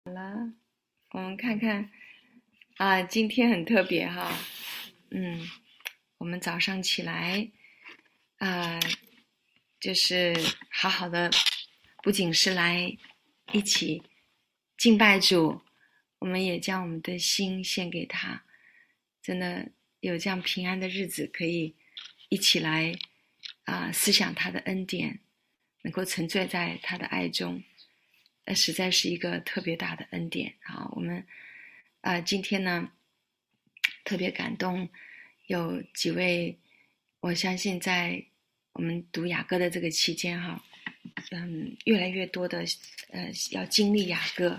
我们看看今天很特别哈。我们早上起来就是好好的，不仅是来一起敬拜主，我们也将我们的心献给他。真的有这样平安的日子，可以一起来思想他的恩典，能够沉醉在他的爱中，实在是一个特别大的恩典。好，我们今天呢特别感动，有几位，我相信在我们读雅歌的这个期间哈，越来越多的要经历雅歌，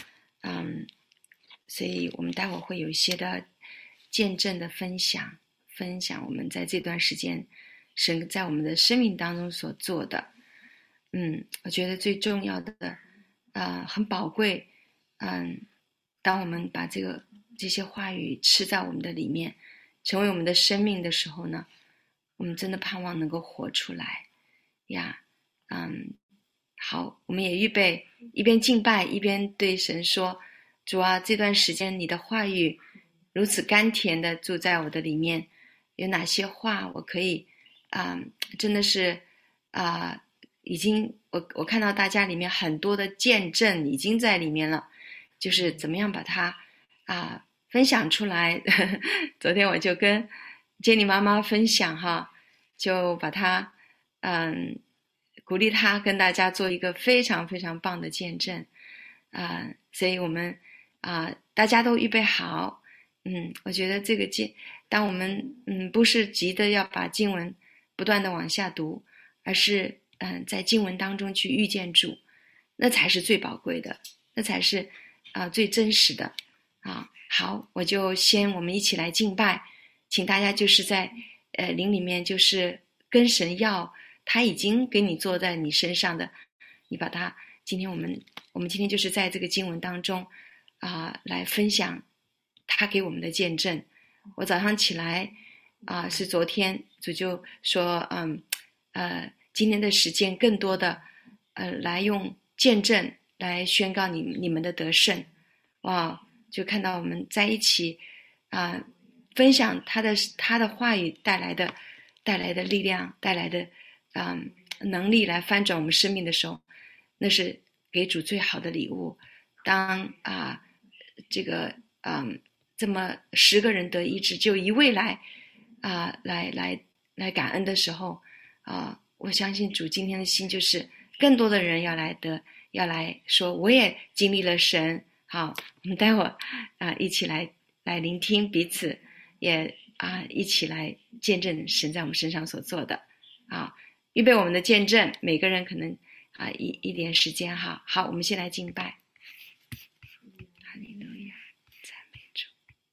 所以我们待会儿会有一些的见证的分享我们在这段时间神在我们的生命当中所做的。我觉得最重要的很宝贵。当我们把这些话语吃在我们的里面，成为我们的生命的时候呢，我们真的盼望能够活出来呀。好，我们也预备一边敬拜一边对神说，主啊，这段时间你的话语如此甘甜的住在我的里面，有哪些话我可以真的是已经我看到大家里面很多的见证已经在里面了，就是怎么样把它分享出来。昨天我就跟Jenny妈妈分享哈，就把她鼓励她跟大家做一个非常非常棒的见证。所以我们大家都预备好。我觉得这个当我们不是急的要把经文不断的往下读，而是在经文当中去遇见主，那才是最宝贵的，那才是最真实的。好，我们一起来敬拜，请大家就是在灵里面就是跟神要他已经给你做在你身上的，你把它我们今天就是在这个经文当中来分享他给我们的见证。我早上起来是昨天主就说今天的时间更多的来用见证来宣告你们的得胜。哇，就看到我们在一起分享他的话语带来的力量，带来的能力来翻转我们生命的时候，那是给主最好的礼物。当这么10个人得医治，就一位来感恩的时候我相信主今天的心就是更多的人要来说我也经历了神。好，我们待会儿一起来聆听彼此，也一起来见证神在我们身上所做的。预备我们的见证，每个人可能一点时间哈。好，我们先来敬拜。哈利路亚，赞美主。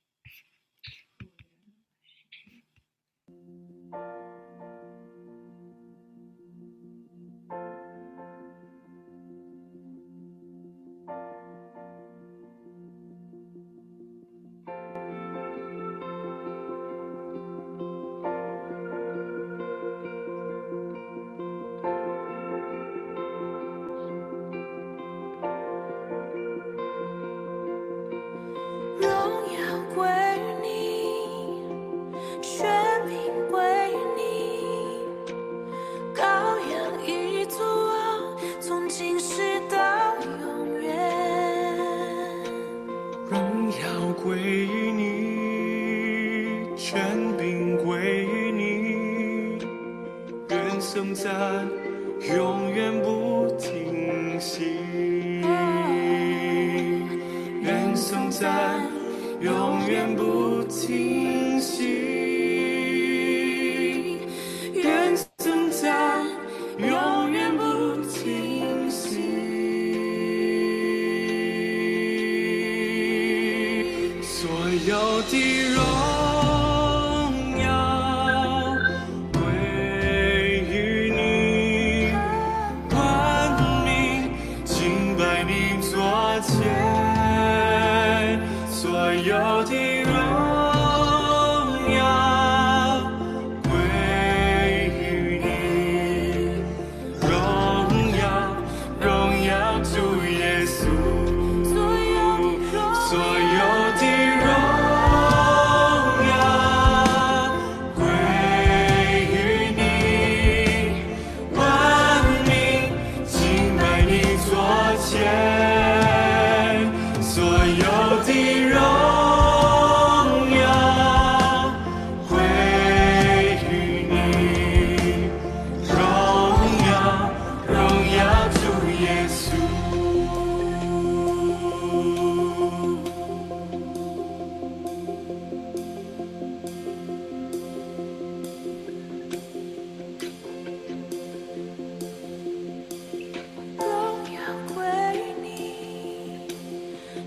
永远不停息，愿颂赞永远不停息，愿颂赞永远不停息，所有的荣所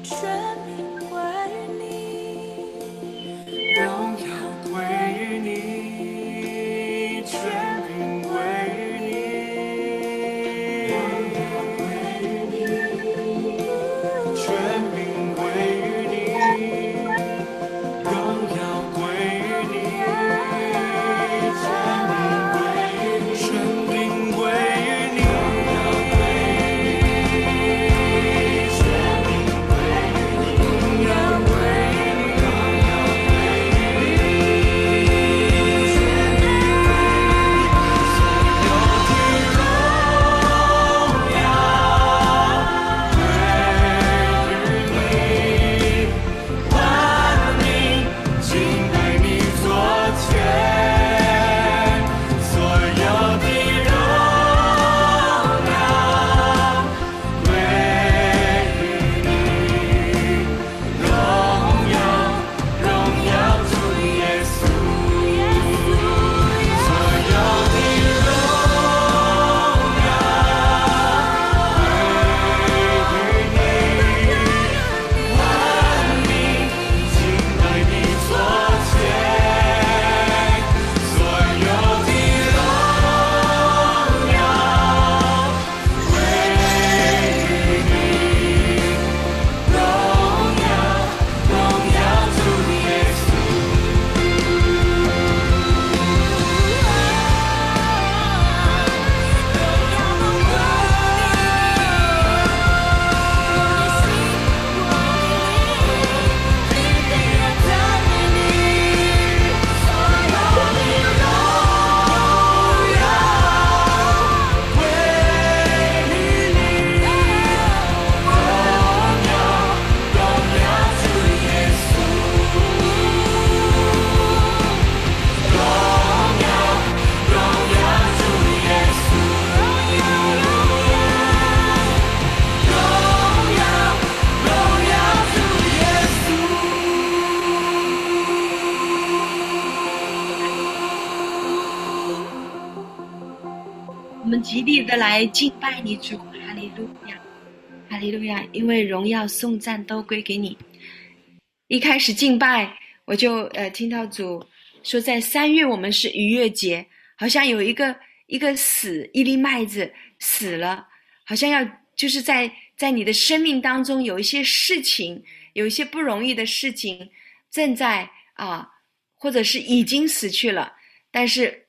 全名归于你，荣耀归于你，全名归于你，荣耀归于你，全名归于你，荣耀归于你，全名归于你，全名归于你。 我们极力的来敬拜你主，哈利路亚，哈利路亚，因为荣耀颂赞都归给你。一开始敬拜，我就听到主说，在3月我们是逾越节，好像有一个一粒麦子死了，好像要就是在你的生命当中有一些事情，有一些不容易的事情正在或者是已经死去了，但是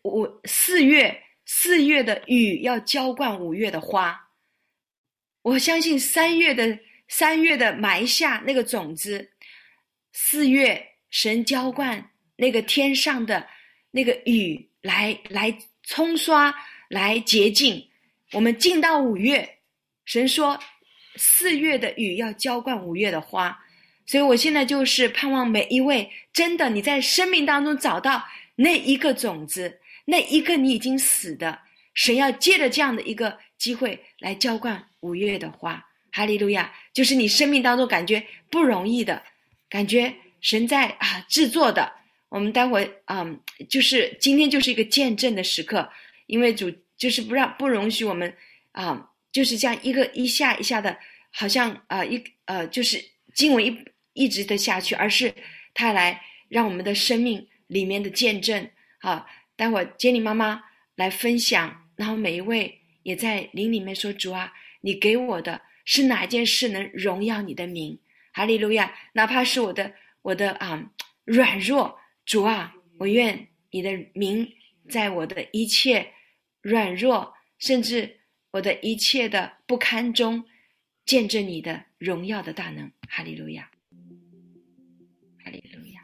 4月的雨要浇灌5月的花。我相信3月的埋下那个种子，4月神浇灌那个天上的那个雨来冲刷，来洁净。我们进到5月，神说4月的雨要浇灌5月的花。所以我现在就是盼望每一位，真的你在生命当中找到那一个种子，那一个你已经死的，神要借着这样的一个机会来浇灌5月的花。哈利路亚，就是你生命当中感觉不容易的，感觉神在制作的。我们待会就是今天就是一个见证的时刻，因为主就是不容许我们就是这样一下一下的，好像就是经文一直的下去，而是他来让我们的生命里面的见证。待会杰妮妈妈来分享，然后每一位也在灵里面说，主啊，你给我的是哪件事能荣耀你的名？哈利路亚！哪怕是我的软弱，主啊，我愿你的名在我的一切软弱，甚至我的一切的不堪中，见证你的荣耀的大能。哈利路亚，哈利路亚。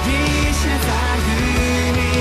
一切在于你。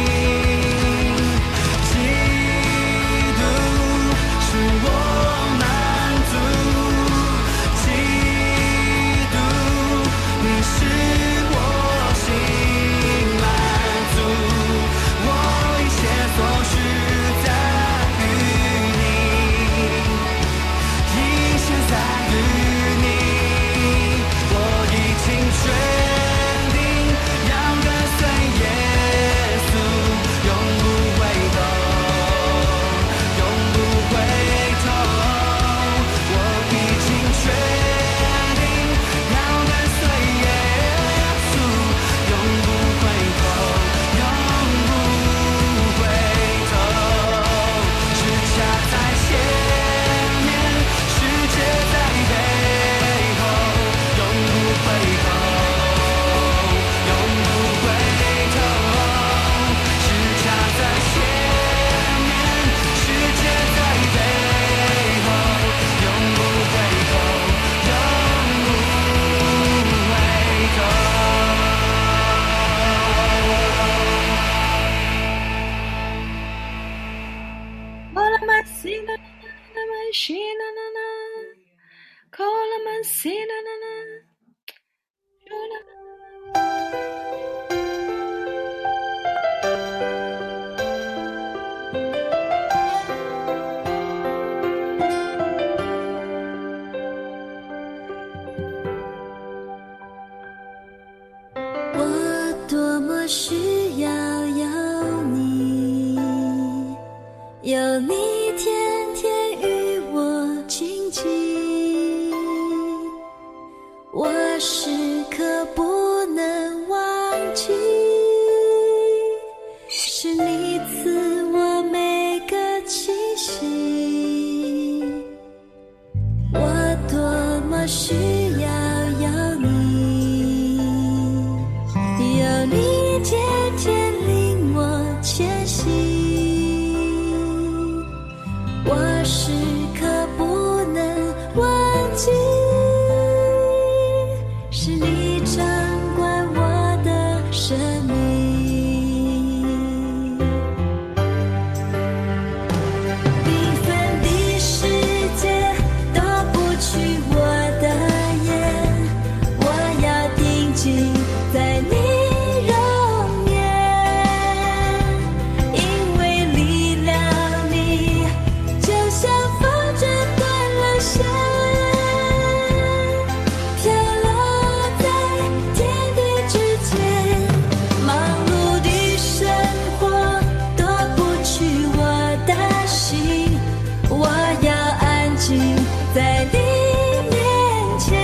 基督是我满足，基督你是我心满足，我一切所需在于你，一切在于你，我已经决定要跟随耶稣，永不回头，永不回头，我已经决定要跟随耶稣，永不回头，永不回头，十架在前面，世界在背后，永不回头，永不回头，十架在前面，世界在背后，永不回头，永不回头。 我多么需要有你，有你天天与我亲近，我时刻不能忘记，是你赐我每个气息，我多么需要有你，有你天天领我前行，我时刻不能忘记，是你掌管我的生命。缤纷的世界夺不去我的眼，我要定睛在你容颜，因为离了你，就像风筝断了线，飘落在天地之间。忙碌的生活夺不去我的心，我要安静在你面前，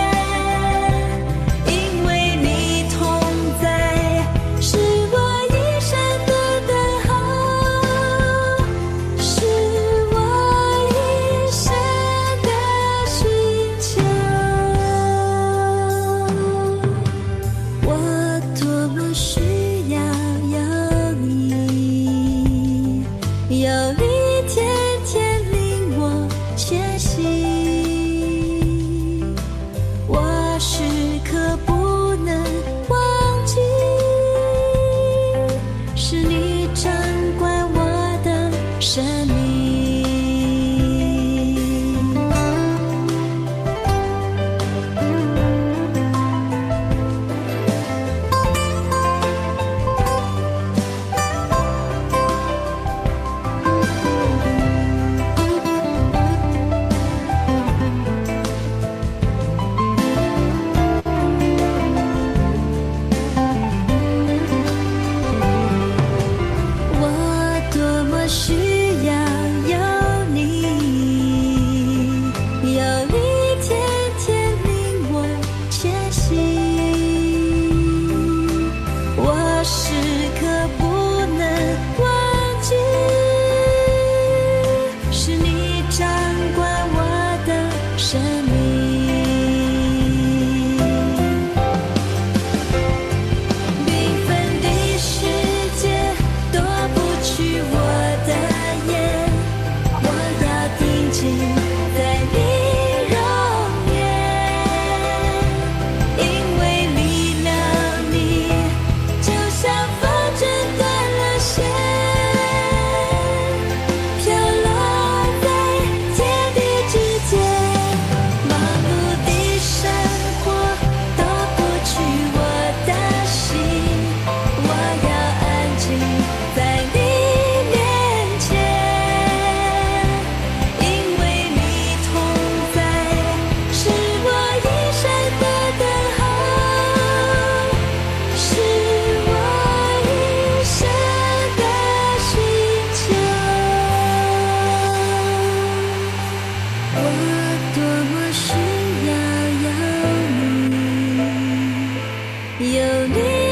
因为你同在，是我一生的等候，是我一生的寻求。我多么需要有你，有你天天领我前行，我时刻不能忘记，是你掌管我的生命。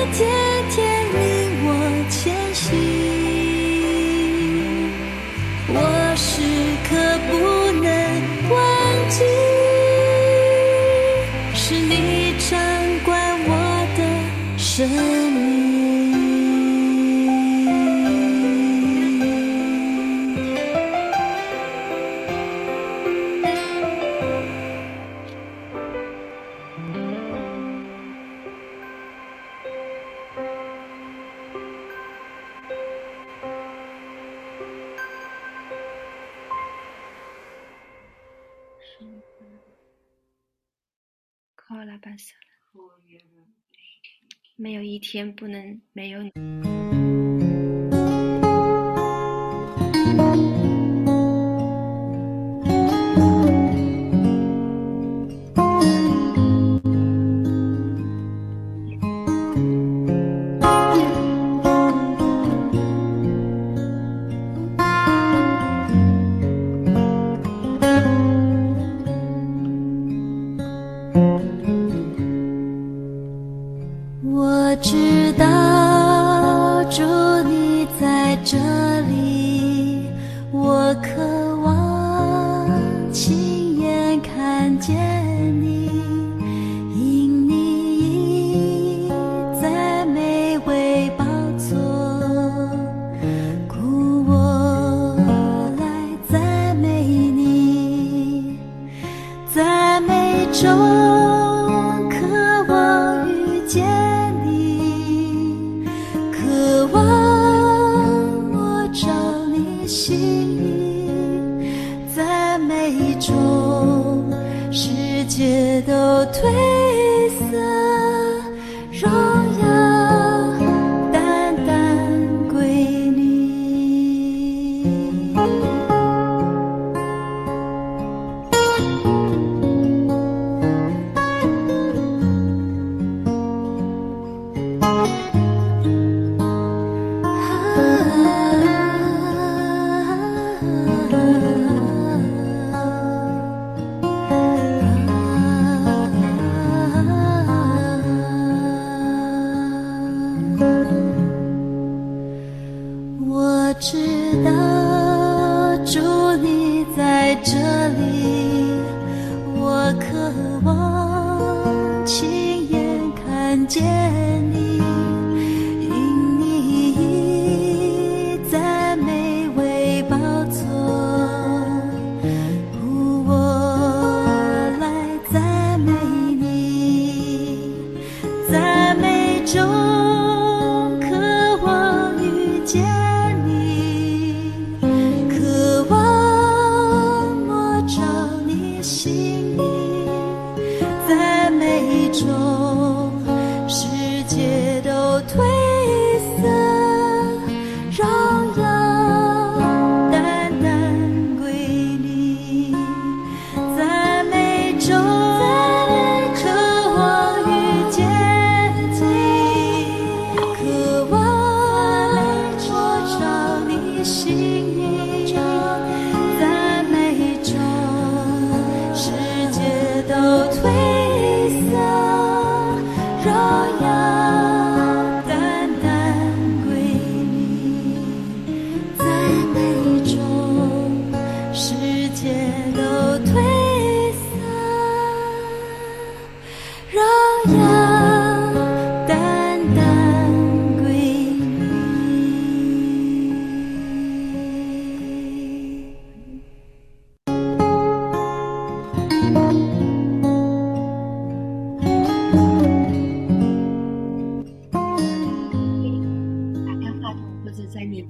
天天领我前行，我时刻不能忘记，是你掌管我的生命。 考拉巴萨拉，没有一天不能没有你。 我知道主你在这里，我渴望亲眼看见你，因你在美味宝座，故我来赞美你，赞美中渴望遇见你，渴望我照你心意，赞美中世界都褪色，荣耀单单归你。我知道主你在这里，我渴望亲眼看见你，因你在美味宝座，故我来赞美你，赞美中渴望遇见你，渴望我照你心意，赞美中世界都褪色，荣耀单单归你，赞美中渴望遇见你，渴望我照你心意，赞美中世界都褪色，荣耀单单归你，赞美中世界都褪色，荣耀单单归打开话筒或者在你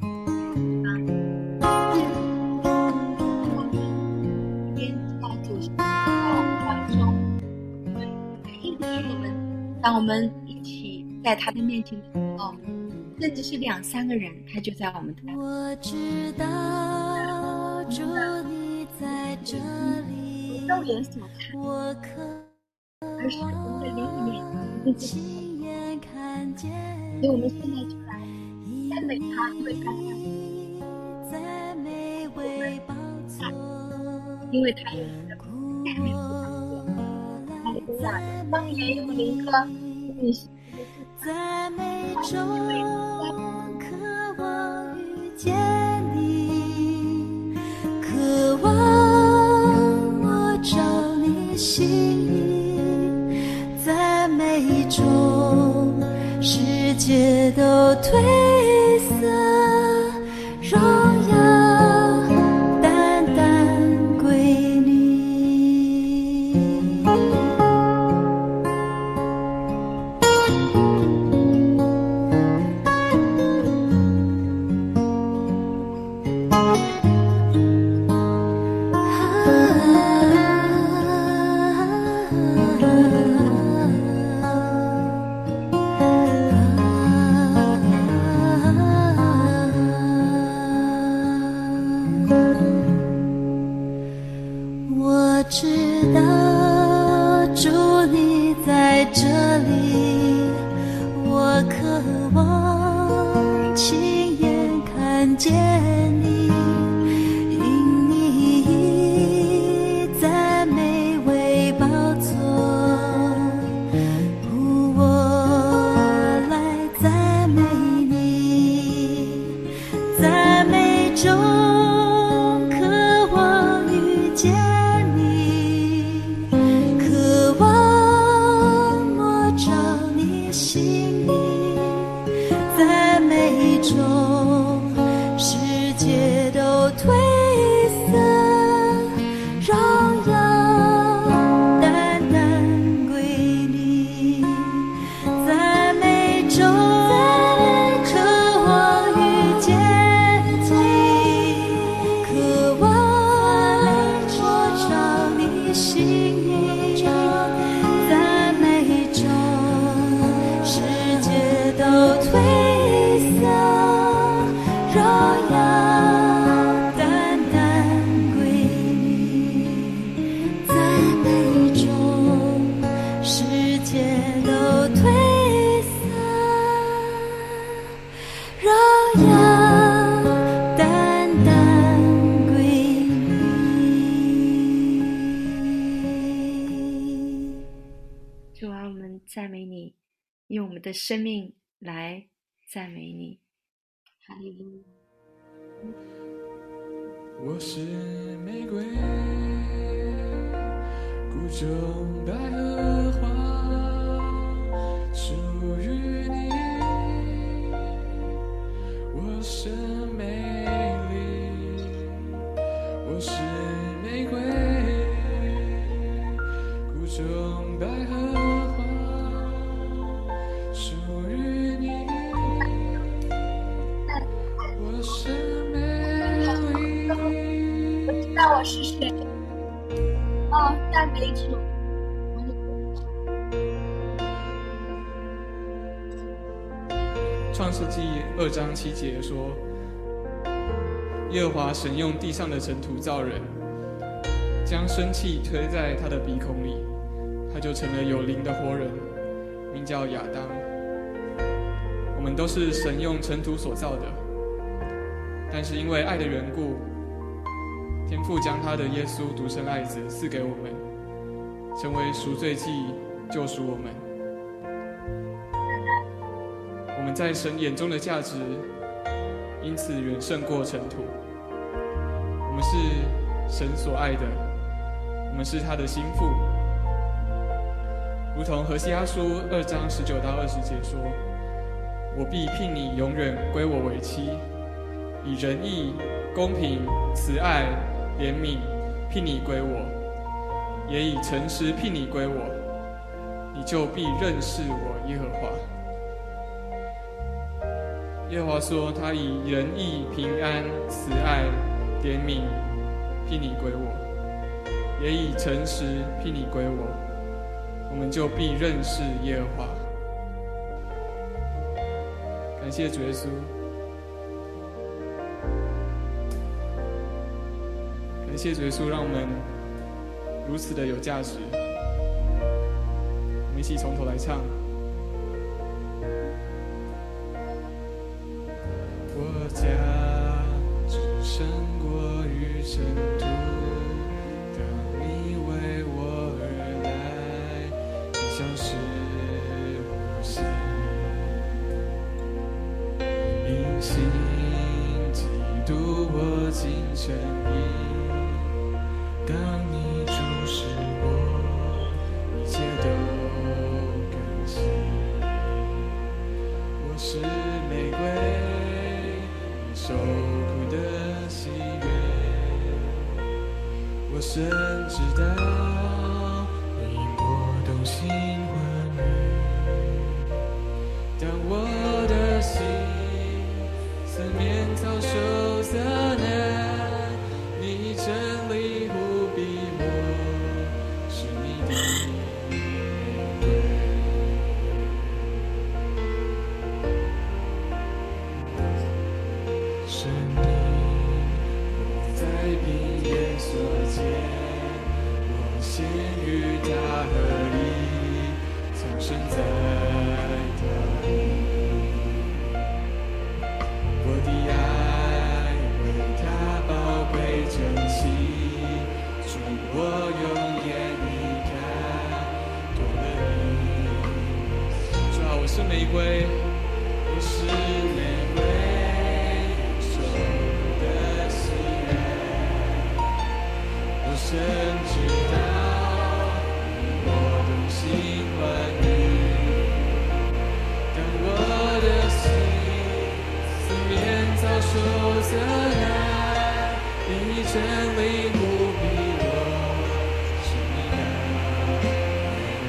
一边在主席怀中，因为当我们一起在他的面前的时候，甚至是2、3个人，他就在我们的我知道主你在这里， 肉眼所看， 我渴而是我们的灵里面亲眼看见所以我们现在就来赞美他，因为他在美味宝座， 因为他有你的赞美哈利路亚，方言用灵歌，你是赞美中渴望遇见你，渴望我照你心意，在美中世界都褪色，荣耀单单归你。我知道主你在这里，我渴望亲眼看见你，因你在美为宝座，呼我来赞美你，在美中渴望遇见你，渴望我照你心意，在美中世界都褪色，荣耀单单归你，在美中渴望遇见你，渴望我照你心意，在美中世界都褪色，荣耀单单归你，在美中世界都褪色，荣耀单单归你。 主啊，我们赞美你，用我们的生命来赞美你。哈利路亚。 我是玫瑰，谷中百合花，属于你。我是美丽，我是玫瑰，谷中百合花，属于你。我是美丽。 我知道我是谁。哦，赞美主。 创世纪2章7节说：“耶和华神用地上的尘土造人，将生气推在他的鼻孔里，他就成了有灵的活人，名叫亚当。”我们都是神用尘土所造的，但是因为爱的缘故，天父将他的耶稣独生爱子赐给我们，成为赎罪祭，救赎我们。我们在神眼中的价值，因此远胜过尘土。我们是神所爱的，我们是他的心腹。如同何西阿书2章19到20节说：“我必聘你永远归我为妻，以仁义、公平、慈爱、怜悯聘你归我，也以诚实聘你归我，你就必认识我耶和华。”耶和华说：“他以仁义、平安、慈爱、怜悯聘你归我，也以诚实聘你归我，我们就必认识耶和华。”感谢主耶稣，感谢主耶稣，让我们如此的有价值。我们一起从头来唱。我家只胜过于尘土，当你为我而来，你消失无形。 心基督我尽诚意，当你注视我，一切都更新。我是玫瑰，受苦的喜悦，我深知道你我动心欢愉。当我的心四面遭受责难，你真理不逼我，是你的玫瑰。生命我在平原所见，我先与他合一，藏身在他里。我的爱为他宝贵珍惜，主我永远离开，多了你。主啊，我是玫瑰，我是玫瑰，受的喜悦，我深知道你我动心欢愉。当我的心四面遭受责难，你真理不逼我，是你的玫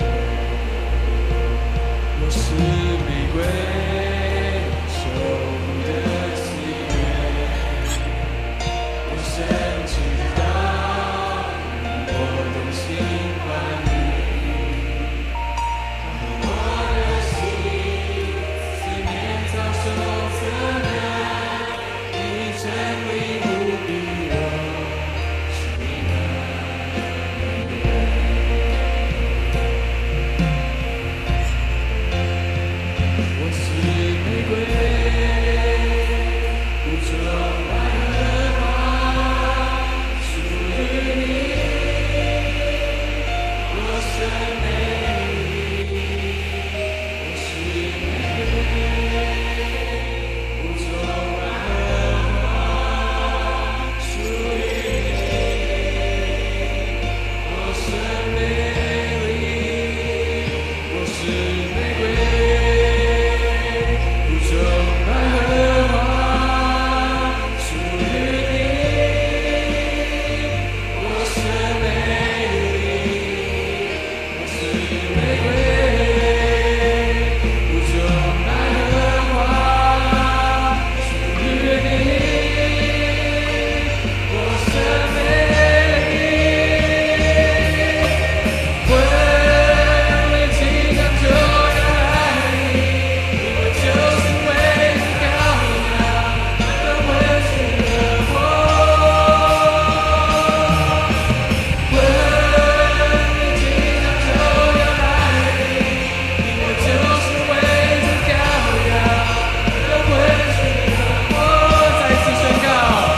瑰。我是玫瑰，受的喜悦，我深知道你我动心欢愉。当我的心四面遭受责难，你真理不逼我，是你的玫瑰。我是玫瑰，不种百合花，属于你。我是美丽，我是玫瑰，不种百合花，属于你。我是美丽，我是玫瑰，不种百合花，属于你。我是美丽，我是玫瑰，不种百合花，属于你。我是美丽，婚礼即将就要来临，我就是为你羔羊，等回去的我。婚礼即将就要来临，我就是为你羔羊，等回去的我。再次宣告，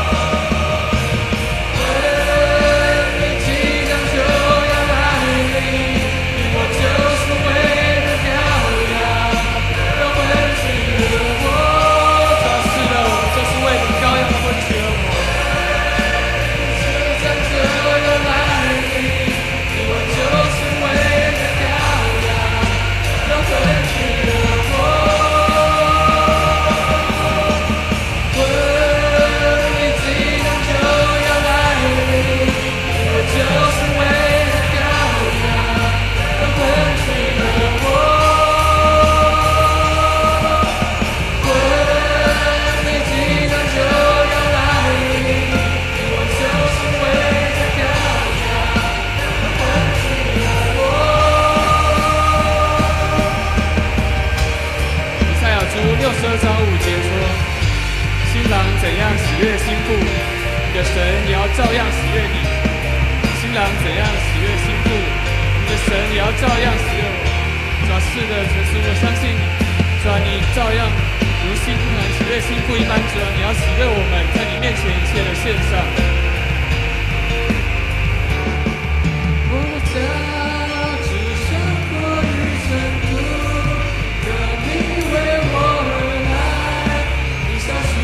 婚礼即将就要来临，我就是为你羔羊，等回去的我。主啊，是的，我们就是为你羔羊的婚娶而活。即将就要来临，我就是为你羔羊，等回去的我。婚礼即将就要来临，我就是为你羔羊，等回去的我。婚礼即将就要来临，我就是为你羔羊，等回去的我。以赛亚书62章5节说：新郎怎样喜悦新妇，你的神也要照样喜悦你。新郎怎样喜悦新妇，你的神也要照样喜悦我。主啊，是的，主是我相信你。主啊，你照样如新郎喜悦新妇一般，主啊，你要喜悦我们在你面前一切的献上。我早只想过于尘土，可你为我而来，你消失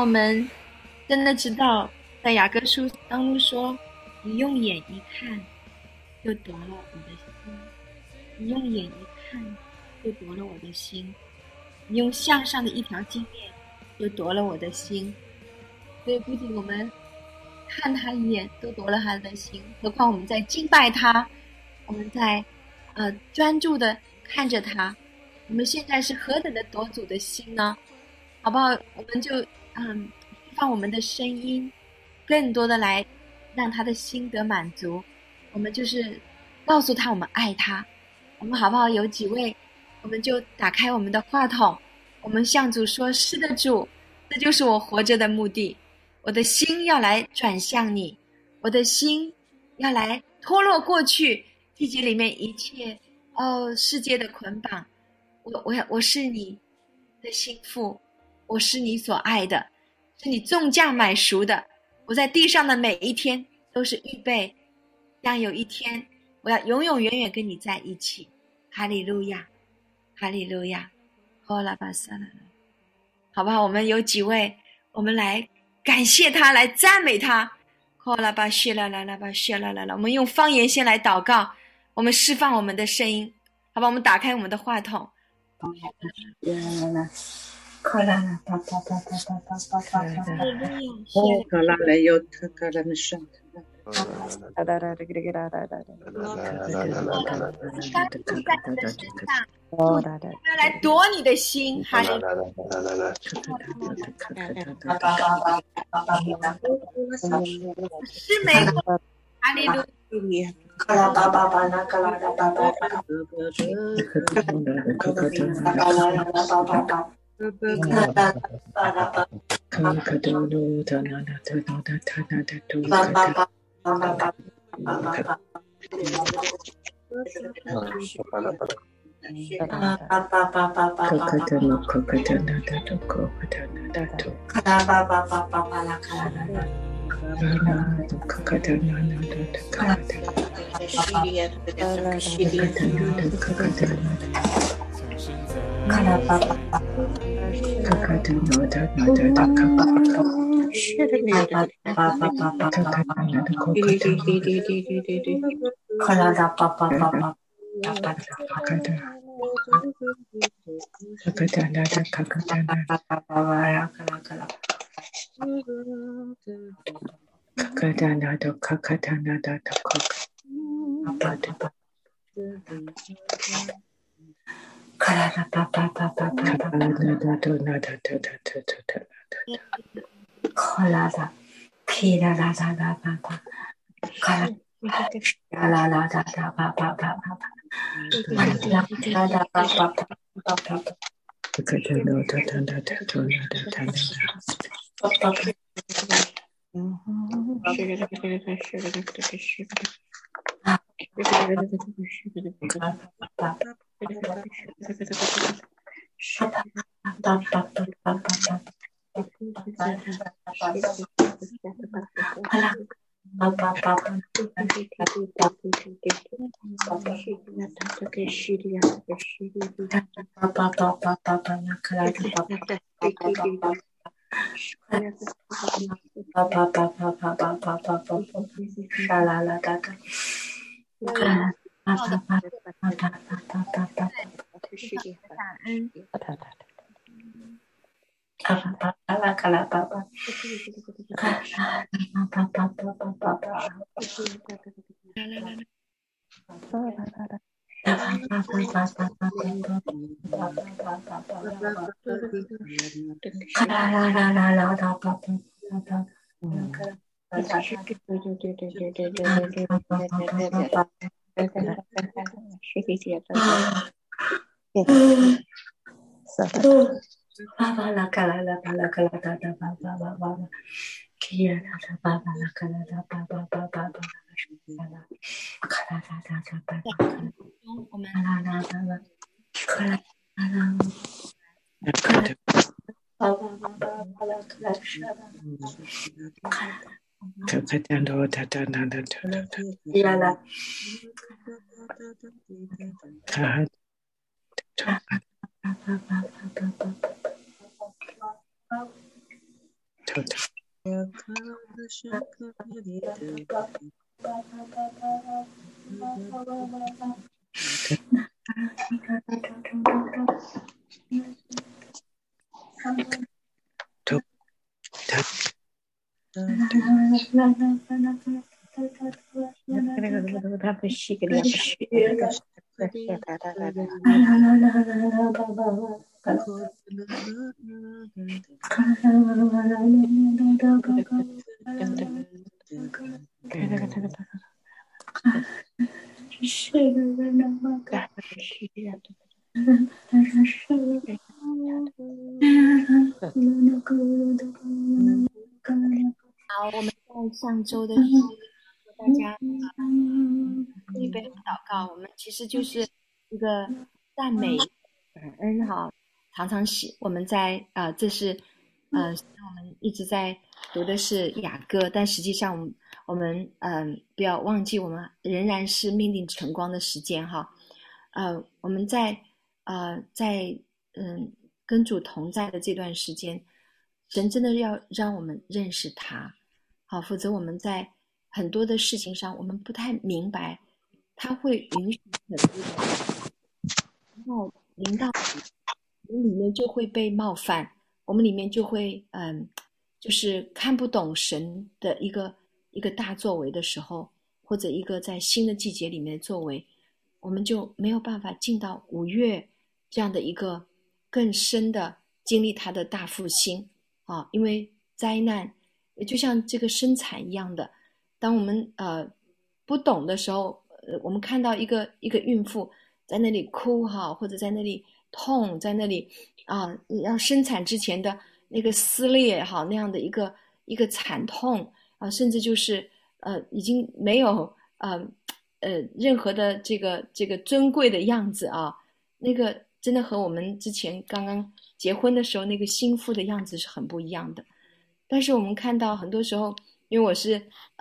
们真的知道，在雅各书当中说，你用眼一看，就夺了我的心；你用眼一看，就夺了我的心；你用向上的一条金链，就夺了我的心。所以不仅我们看他一眼都夺了他的心，何况我们在敬拜他，我们在专注的看着他，我们现在是何等的夺主的心呢？好不好？我们就放我们的声音，更多的来让他的心得满足。我们就是告诉他我们爱他。我们好不好？有几位，我们就打开我们的话筒，我们向主说：是的，主，这就是我活着的目的。我的心要来转向你，我的心要来脱落过去自己里面一切世界的捆绑。我是你的心腹，我是你所爱的，是你重价买赎的。我在地上的每一天都是预备，让有一天我要永永远远跟你在一起。哈利路亚，哈利路亚，好不好？我们有几位，我们来感谢他，来赞美他。我们用方言先来祷告，我们释放我们的声音，好吧？我们打开我们的话筒。要来夺你的心，哈利路亚！是玫瑰，哈利路亚！我们好，我们在上周的时候和大家预备祷告，我们其实就是一个赞美、感恩哈。常常我们在这是我们一直在读的是雅歌，但实际上我们不要忘记，我们仍然是命定晨光的时间哈。我们在跟主同在的这段时间，神真的要让我们认识他，好，否则我们在很多的事情上我们不太明白，他会允许很多的然后临到我们里面就会被冒犯，我们里面就会就是看不懂神的一个大作为的时候，或者一个在新的季节里面的作为，我们就没有办法进到5月这样的一个更深的经历他的大复兴啊，因为灾难也就像这个生产一样的，当我们不懂的时候，我们看到一个孕妇在那里哭哈，或者在那里痛，在那里要生产之前的那个撕裂哈，那样的一个惨痛啊，甚至就是已经没有任何的这个尊贵的样子啊，那个真的和我们之前刚刚结婚的时候那个新妇的样子是很不一样的。但是我们看到很多时候，因为我是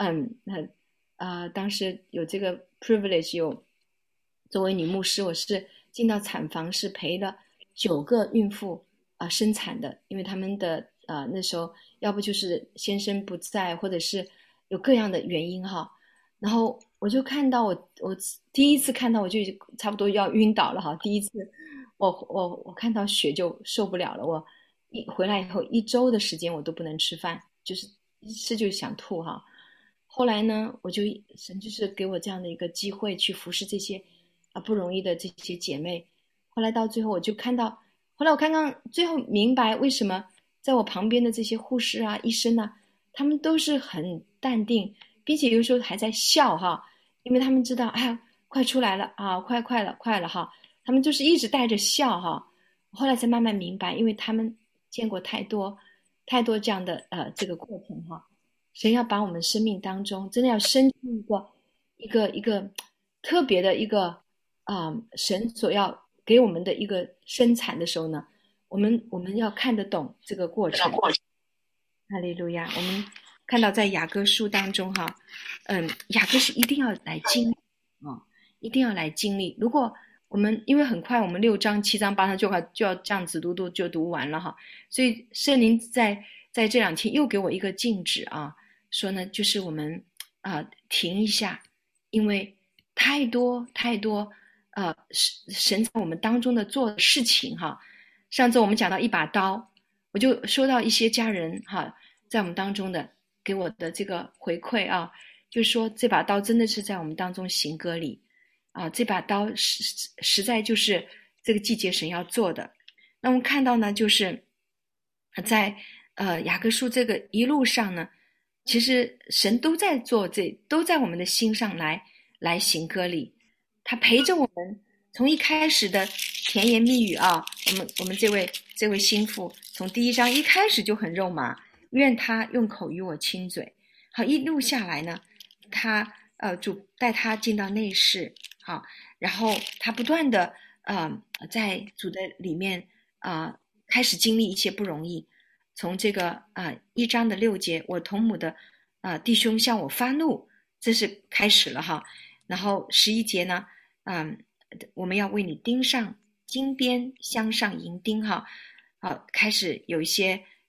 当时有这个 privilege， 有作为女牧师，我是进到产房是陪了9个孕妇生产的，因为他们的那时候要不就是先生不在，或者是有各样的原因哈。然后我就看到我第一次看到我就差不多要晕倒了哈，第一次我看到血就受不了了，我回来以后1周的时间我都不能吃饭，就是一吃就想吐哈。后来呢，神就是给我这样的一个机会去服侍这些不容易的这些姐妹。后来到最后我就看到，后来我刚刚最后明白为什么在我旁边的这些护士啊、医生啊，他们都是很淡定，并且有时候还在笑哈，因为他们知道哎呀快出来了啊，快了哈，他们就是一直带着笑哈。后来才慢慢明白，因为他们见过太多这样的这个过程哈。神要把我们生命当中真的要生出一个特别的一个神所要给我们的一个生产的时候呢，我们要看得懂这个过程。哈利路亚！我们看到在雅歌书当中哈，雅歌是一定要来经历一定要来经历。如果我们因为很快我们6章7章8章就要这样子读就读完了哈，所以圣灵在这2天又给我一个禁止啊，说呢就是我们停一下，因为太多神在我们当中的做事情哈。上次我们讲到一把刀，我就收到一些家人哈在我们当中的给我的这个回馈啊，就是说这把刀真的是在我们当中行割礼啊，这把刀实在就是这个季节神要做的。那我们看到呢，就是在雅各书这个一路上呢，其实神都在做都在我们的心上来行割礼，他陪着我们从一开始的甜言蜜语啊，我们这位心腹从第1章一开始就很肉麻，愿他用口与我亲嘴。好，一路下来呢，他主带他进到内室，好，然后他不断的在主的里面开始经历一些不容易。从这个1章的6节，我同母的弟兄向我发怒，这是开始了哈。然后11节呢，我们要为你钉上金边，镶上银钉哈。开始有一些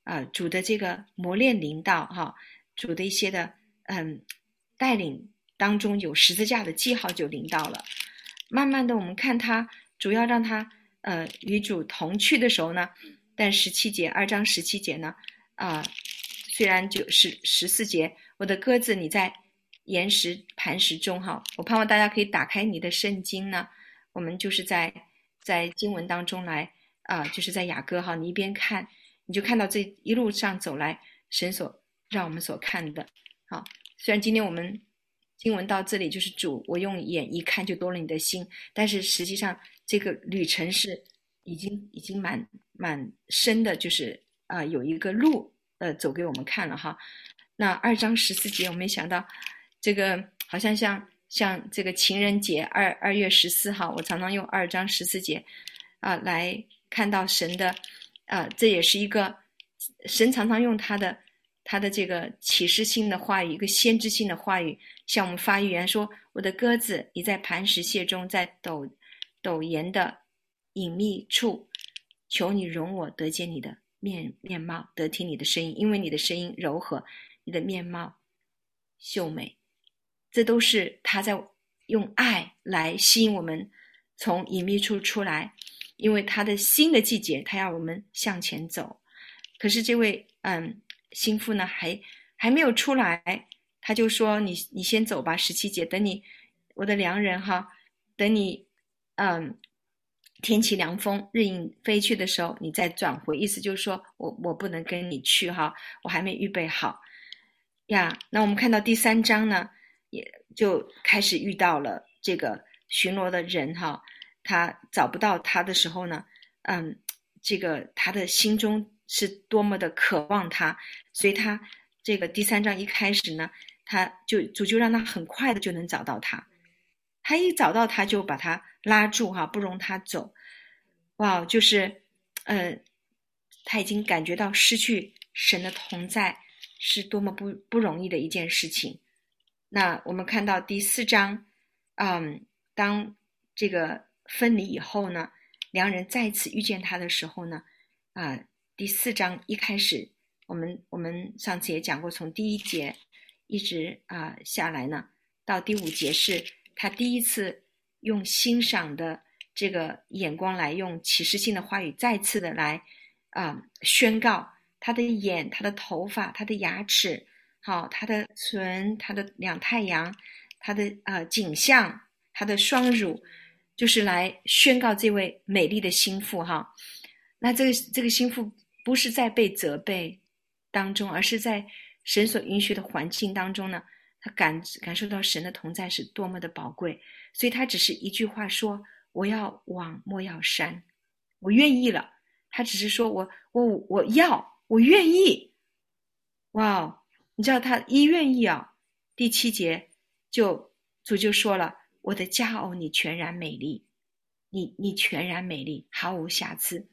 主的这个磨练临到哈，主的一些的带领当中有十字架的记号就临到了。慢慢的我们看他主要让他与主同去的时候呢，但2章17节呢虽然就是14节，我的鸽子你在岩石磐石中哈，我盼望大家可以打开你的圣经呢，我们就是在经文当中来就是在雅歌哈，你一边看你就看到这一路上走来神所让我们所看的。好，虽然今天我们经文到这里就是主我用眼一看就夺了你的心，但是实际上这个旅程是已经蛮深的，就是有一个路走给我们看了哈。那2章14节我们也想到这个好像像这个情人节2月14号，我常常用2章14节来看到神的这也是一个神常常用他的这个启示性的话语，一个先知性的话语向我们发预言说，我的鸽子你在磐石屑中，在陡岩的隐秘处，求你容我得见你的面貌，得听你的声音，因为你的声音柔和，你的面貌秀美。这都是他在用爱来吸引我们从隐秘处出来，因为他的新的季节他要我们向前走。可是这位心腹呢还没有出来，他就说你先走吧，17节，等你我的良人哈，等你天起凉风日影飞去的时候你再转回，意思就是说我不能跟你去哈，我还没预备好呀。那我们看到第3章呢，也就开始遇到了这个巡逻的人哈，他找不到他的时候呢这个他的心中是多么的渴望他，所以他这个第3章一开始呢，主就让他很快的就能找到他，他一找到他就把他拉住哈，不容他走。哇，就是他已经感觉到失去神的同在是多么不容易的一件事情。那我们看到第4章当这个分离以后呢，两人再次遇见他的时候呢第4章一开始我们上次也讲过，从第1节一直下来呢，到第5节是他第一次用欣赏的这个眼光来用启示性的话语再次的来宣告他的眼，他的头发，他的牙齿，好，他的唇，他的2太阳，他的颈项，他的双乳，就是来宣告这位美丽的心腹哈。那这个心腹不是在被责备当中，而是在神所允许的环境当中呢，他感受到神的同在是多么的宝贵，所以他只是一句话说，我要往莫要山，我愿意了。他只是说我愿意。哇，你知道他一愿意第7节主就说了，我的佳偶你全然美丽，你全然美丽，毫无瑕疵。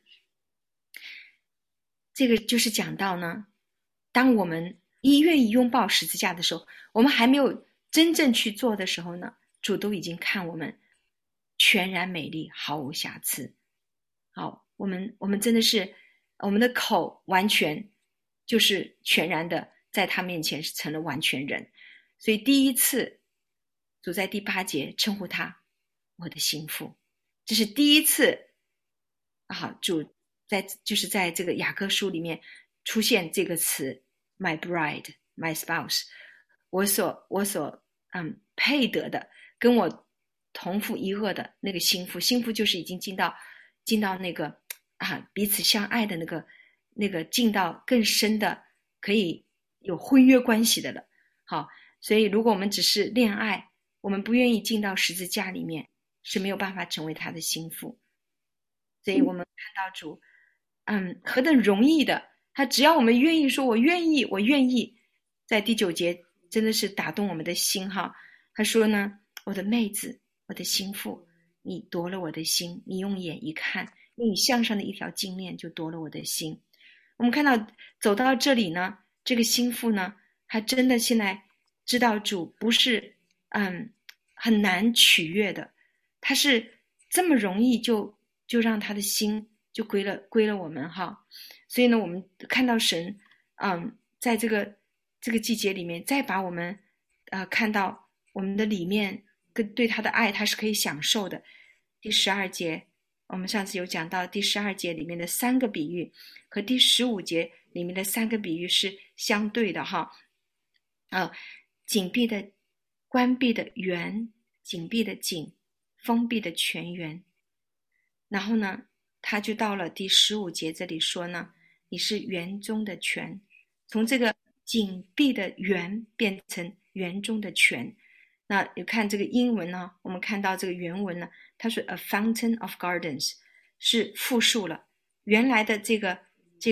这个就是讲到呢，当我们一愿意拥抱十字架的时候，我们还没有真正去做的时候呢，主都已经看我们全然美丽，毫无瑕疵。好，我们真的是我们的口完全就是全然的在他面前是成了完全人。所以第一次主在第8节称呼他我的心腹，这是第一次主就是在这个雅歌书里面出现这个词 my bride my spouse， 我所配得的，跟我同父一轭的那个心腹。心腹就是已经进到那个彼此相爱的那个进到更深的可以有婚约关系的了。好，所以如果我们只是恋爱，我们不愿意进到十字架里面，是没有办法成为他的心腹。所以我们看到主何等容易的，他只要我们愿意说我愿意我愿意。在第9节真的是打动我们的心哈。他说呢，我的妹子，我的心腹，你夺了我的心，你用眼一看，用你项上的一条金链就夺了我的心。我们看到走到这里呢，这个心腹呢，他真的现在知道主不是很难取悦的，他是这么容易就让他的心就归了我们哈。所以呢，我们看到神在这个季节里面，再把我们看到我们的里面跟对他的爱，他是可以享受的。第12节，我们上次有讲到第12节里面的3个比喻和第15节里面的3个比喻是相对的哈。紧闭的、关闭的园，紧闭的井，封闭的泉源。然后呢，他就到了第15节这里说呢，你是园中的泉，从这个紧闭的园变成园中的泉。那你看这个英文呢，我们看到这个原文呢，它是 a fountain of gardens， 是复数了。原来的这个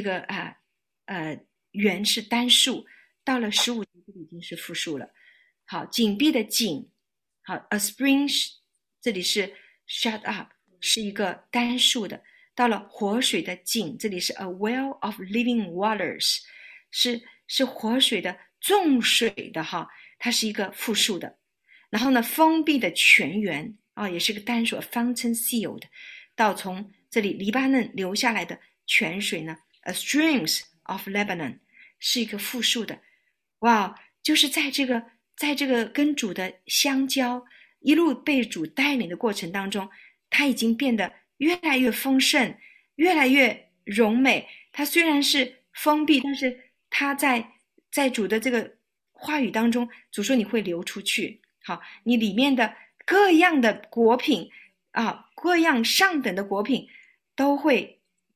园是单数，到了15节这里已经是复数了。好，紧闭的井，好 a spring， 这里是 shut up， 是一个单数的。到了活水的井，这里是 a well of living waters， 是活水的众水的哈，它是一个复数的。然后呢，封闭的泉源也是个单数 a fountain sealed， 到从这里黎巴嫩流下来的泉水呢 a streams of Lebanon， 是一个复数的。哇，就是在这个跟主的相交，一路被主带领的过程当中，它已经变得越来越丰盛，越来越荣美。它虽然是封闭，但是它在主的这个话语当中，主说你会流出去。好，你里面的各样的果品各样上等的果品都会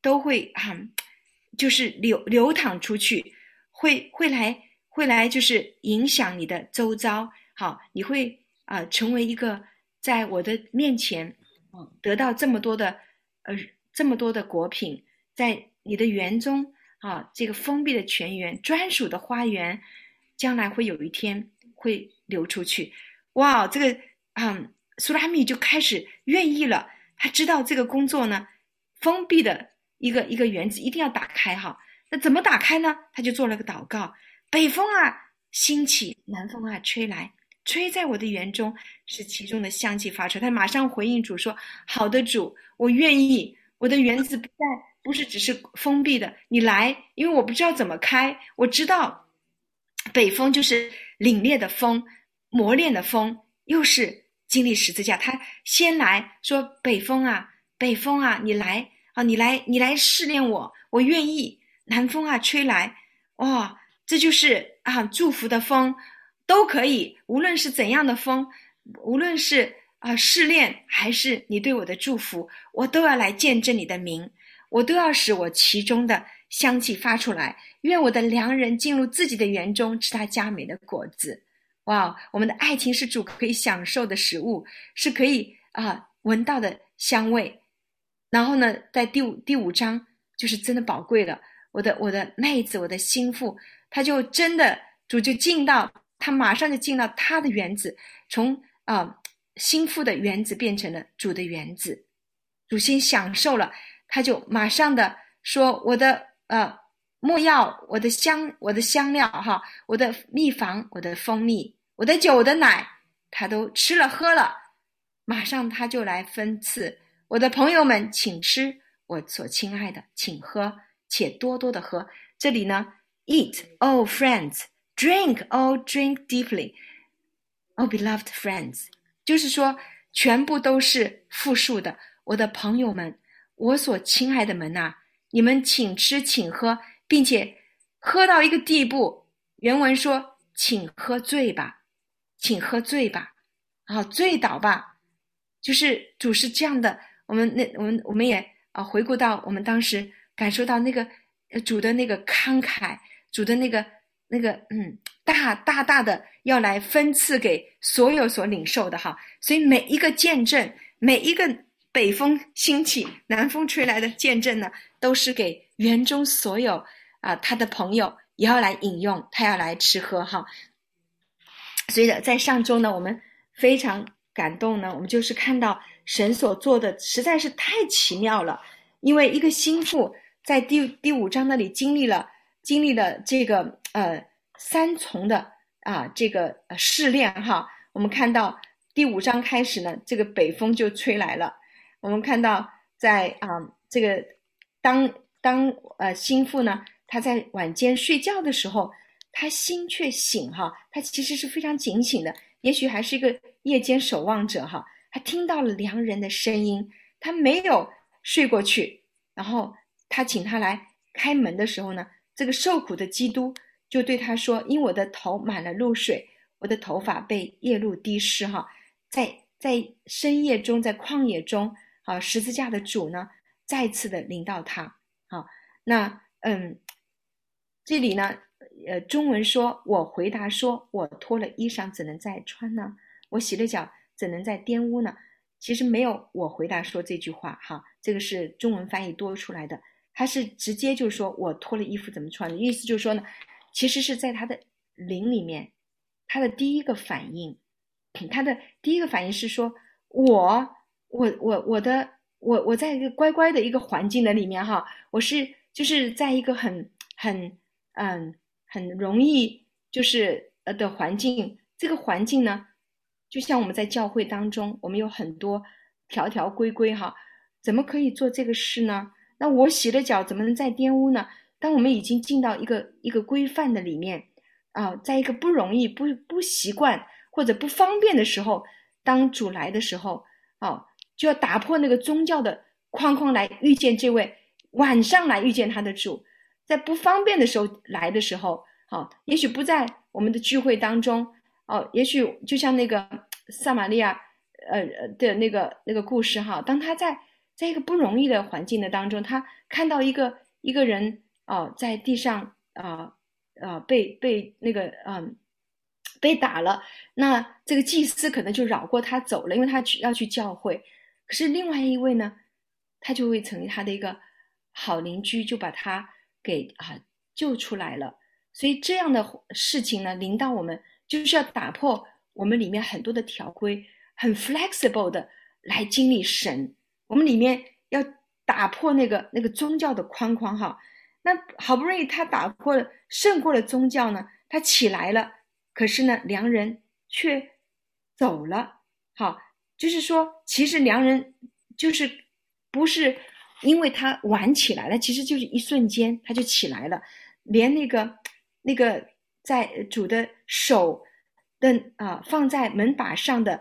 就是流淌出去，会来就是影响你的周遭。好，你会成为一个在我的面前得到这么多的果品，在你的园中这个封闭的泉源，专属的花园，将来会有一天会流出去。哇，这个苏拉密就开始愿意了，他知道这个工作呢，封闭的一个园子一定要打开哈。那怎么打开呢？他就做了个祷告，北风兴起，南风吹来，吹在我的园中，使其中的香气发出。他马上回应主说，好的主，我愿意，我的园子不是只是封闭的，你来，因为我不知道怎么开，我知道北风就是凛冽的风，磨练的风，又是经历十字架。他先来说，北风你来你来试炼我，我愿意。南风吹来，哇，这就是祝福的风，都可以，无论是怎样的风，无论是试炼还是你对我的祝福，我都要来见证你的名，我都要使我其中的香气发出来。愿我的良人进入自己的园中，吃他佳美的果子。哇，我们的爱情是主可以享受的食物，是可以闻到的香味。然后呢，在第五章就是真的宝贵了。我的妹子，我的心腹，他就真的主就他马上就进到他的园子，从心腹的园子变成了主的园子。主先享受了，他就马上的说，我的没药，我的香料我的蜜房，我的蜂蜜，我的酒，我的奶，他都吃了喝了。马上他就来分赐，我的朋友们请吃，我所亲爱的请喝，且多多的喝。这里呢 eat, oh friends, drink, oh drink deeply, oh beloved friends， 就是说全部都是复数的。我的朋友们，我所亲爱的们你们请吃请喝，并且喝到一个地步，原文说请喝醉吧，请喝醉吧，醉倒吧。就是主是这样的。我们也回顾到我们当时感受到那个主的那个慷慨，主的那个大的要来分赐给所有所领受的所以每一个见证，每一个北风兴起南风吹来的见证呢，都是给园中所有他的朋友也要来饮用，他要来吃喝所以在上周呢，我们非常感动呢，我们就是看到神所做的实在是太奇妙了。因为一个心腹在第5章那里经历了这个3重的这个试炼我们看到第5章开始呢，这个北风就吹来了。我们看到在这个心腹呢，他在晚间睡觉的时候，他心却醒哈，他其实是非常警醒的，也许还是一个夜间守望者哈，他听到了良人的声音，他没有睡过去，然后他请他来开门的时候呢，这个受苦的基督就对他说，因我的头满了露水，我的头发被夜露滴湿哈，在深夜中，在旷野中啊，十字架的主呢再次的临到他。好，那这里呢中文说，我回答说，我脱了衣裳怎能再穿呢？我洗了脚怎能再玷污呢？其实没有我回答说这句话哈，这个是中文翻译多出来的，他是直接就说我脱了衣服怎么穿的，意思就是说呢，其实是在他的灵里面，他的第一个反应是说，我在一个乖乖的一个环境的里面哈，我是就是在一个很容易就是的环境，这个环境呢，就像我们在教会当中，我们有很多条条规规哈，怎么可以做这个事呢？那我洗了脚怎么能再玷污呢？当我们已经进到一个规范的里面在一个不容易不习惯或者不方便的时候，当主来的时候就要打破那个宗教的框框来遇见这位，晚上来遇见他的主，在不方便的时候来的时候也许不在我们的聚会当中也许就像那个撒玛利亚的那个故事当他在一个不容易的环境的当中，他看到一个人在地上被那个被打了，那这个祭司可能就绕过他走了，因为他要去教会。可是另外一位呢，他就会成为他的一个好邻居，就把他给救出来了。所以这样的事情呢，临到我们就是要打破我们里面很多的条规，很 flexible 的来经历神。我们里面要打破那个宗教的框框那好不容易他胜过了宗教呢，他起来了，可是呢良人却走了。就是说其实良人就是不是因为他晚起来了，其实就是一瞬间他就起来了，连那个在主的手的放在门把上的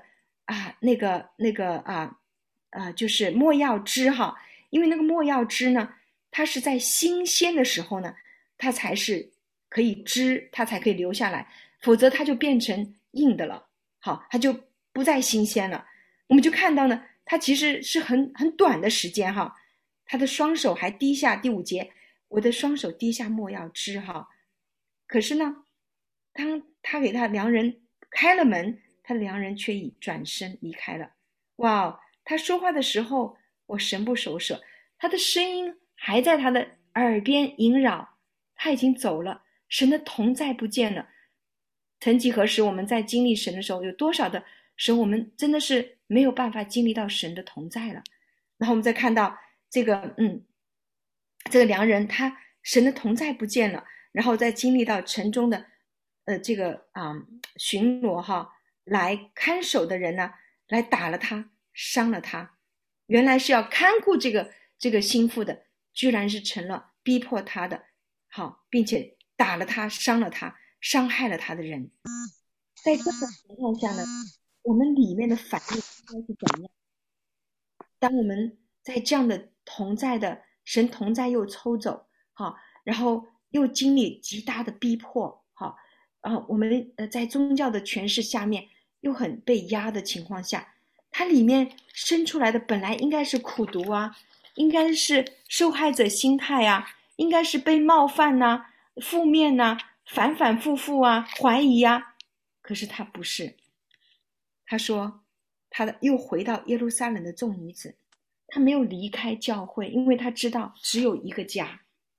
就是没药汁因为那个没药汁呢，它是在新鲜的时候呢，它才是可以汁，它才可以留下来，否则它就变成硬的了，它就不再新鲜了。我们就看到呢，它其实是很短的时间他的双手还滴下，第5节，我的双手滴下没药汁可是呢，当他给他良人开了门，他的良人却已转身离开了。哇，他说话的时候我神不守舍，他的声音还在他的耳边萦绕，他已经走了，神的同在不见了。曾几何时我们在经历神的时候，有多少的时候我们真的是没有办法经历到神的同在了。然后我们再看到这个良人，他神的同在不见了，然后再经历到城中的这个巡逻来看守的人呢，来打了他，伤了他。原来是要看顾这个心腹的，居然是成了逼迫他的并且打了他，伤了他，伤害了他的人。在这种情况下呢，我们里面的反应应该是怎么样？当我们在这样的同在的神同在又抽走然后又经历极大的逼迫我们在宗教的权势下面又很被压的情况下，它里面生出来的本来应该是苦毒应该是受害者心态应该是被冒犯负面反反复复怀疑可是他不是。他说他又回到耶路撒冷的众女子，他没有离开教会，因为他知道只有一个家，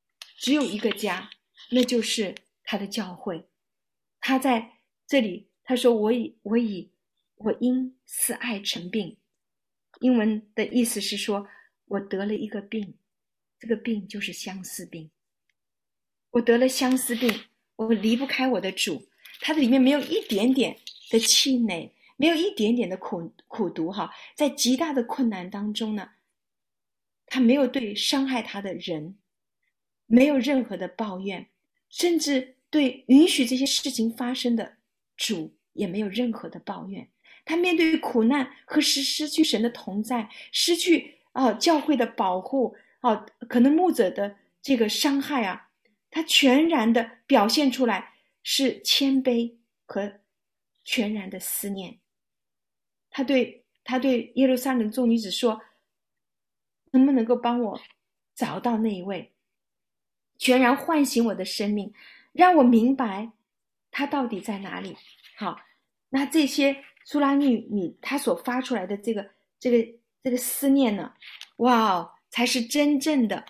那就是他的教会。他在这里他说我因思爱成病，英文的意思是说我得了一个病，这个病就是相思病。我得了相思病，我离不开我的主。他的里面没有一点点的气馁，没有一点点的苦毒在极大的困难当中呢， 他没有对伤害他的人没有任何的抱怨，甚至对允许这些事情发生的主也没有任何的抱怨。他面对苦难和失去神的同在，失去教会的保护可能牧者的这个伤害啊，他全然的表现出来是谦卑和全然的思念。他对耶路撒冷众女子说，能不能够帮我找到那一位，全然唤醒我的生命，让我明白他到底在哪里。好，那这些苏拉密他所发出来的这个思念呢，哇，才是真正的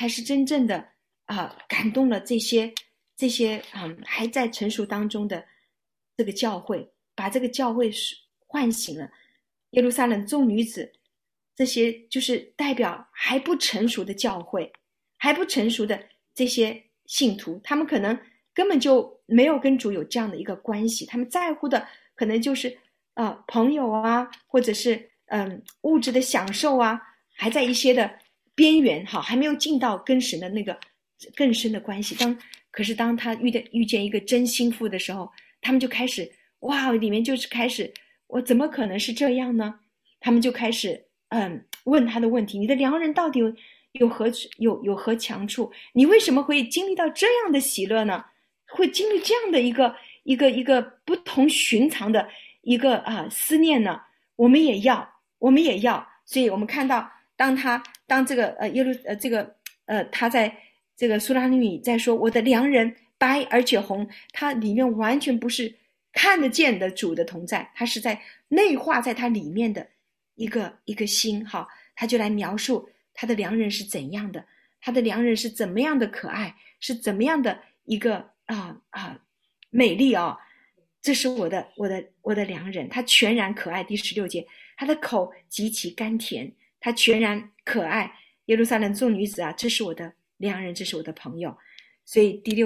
感动了这些还在成熟当中的这个教会，把这个教会唤醒了。耶路撒冷众女子这些就是代表还不成熟的教会，还不成熟的这些信徒，他们可能根本就没有跟主有这样的一个关系，他们在乎的可能就是朋友啊，或者是物质的享受啊，还在一些的边缘，还没有进到跟神的那个更深的关系。可是当他遇见一个真心腹的时候，他们就开始里面就是开始，我怎么可能是这样呢？他们就开始问他的问题，你的良人到底有何强处？你为什么会经历到这样的喜乐呢？会经历这样的一个不同寻常的一个思念呢？我们也要。所以我们看到当这个他在这个苏拉密女在说我的良人白而且红，他里面完全不是看得见的主的同在，他是在内化在他里面的一个心。他就来描述他的良人是怎样的，他的良人是怎么样的可爱，是怎么样的一个美丽这是我的良人，他全然可爱。第16节，他的口极其甘甜，他全然可爱。耶路撒冷众女子啊，这是我的良人，这是我的朋友。所以第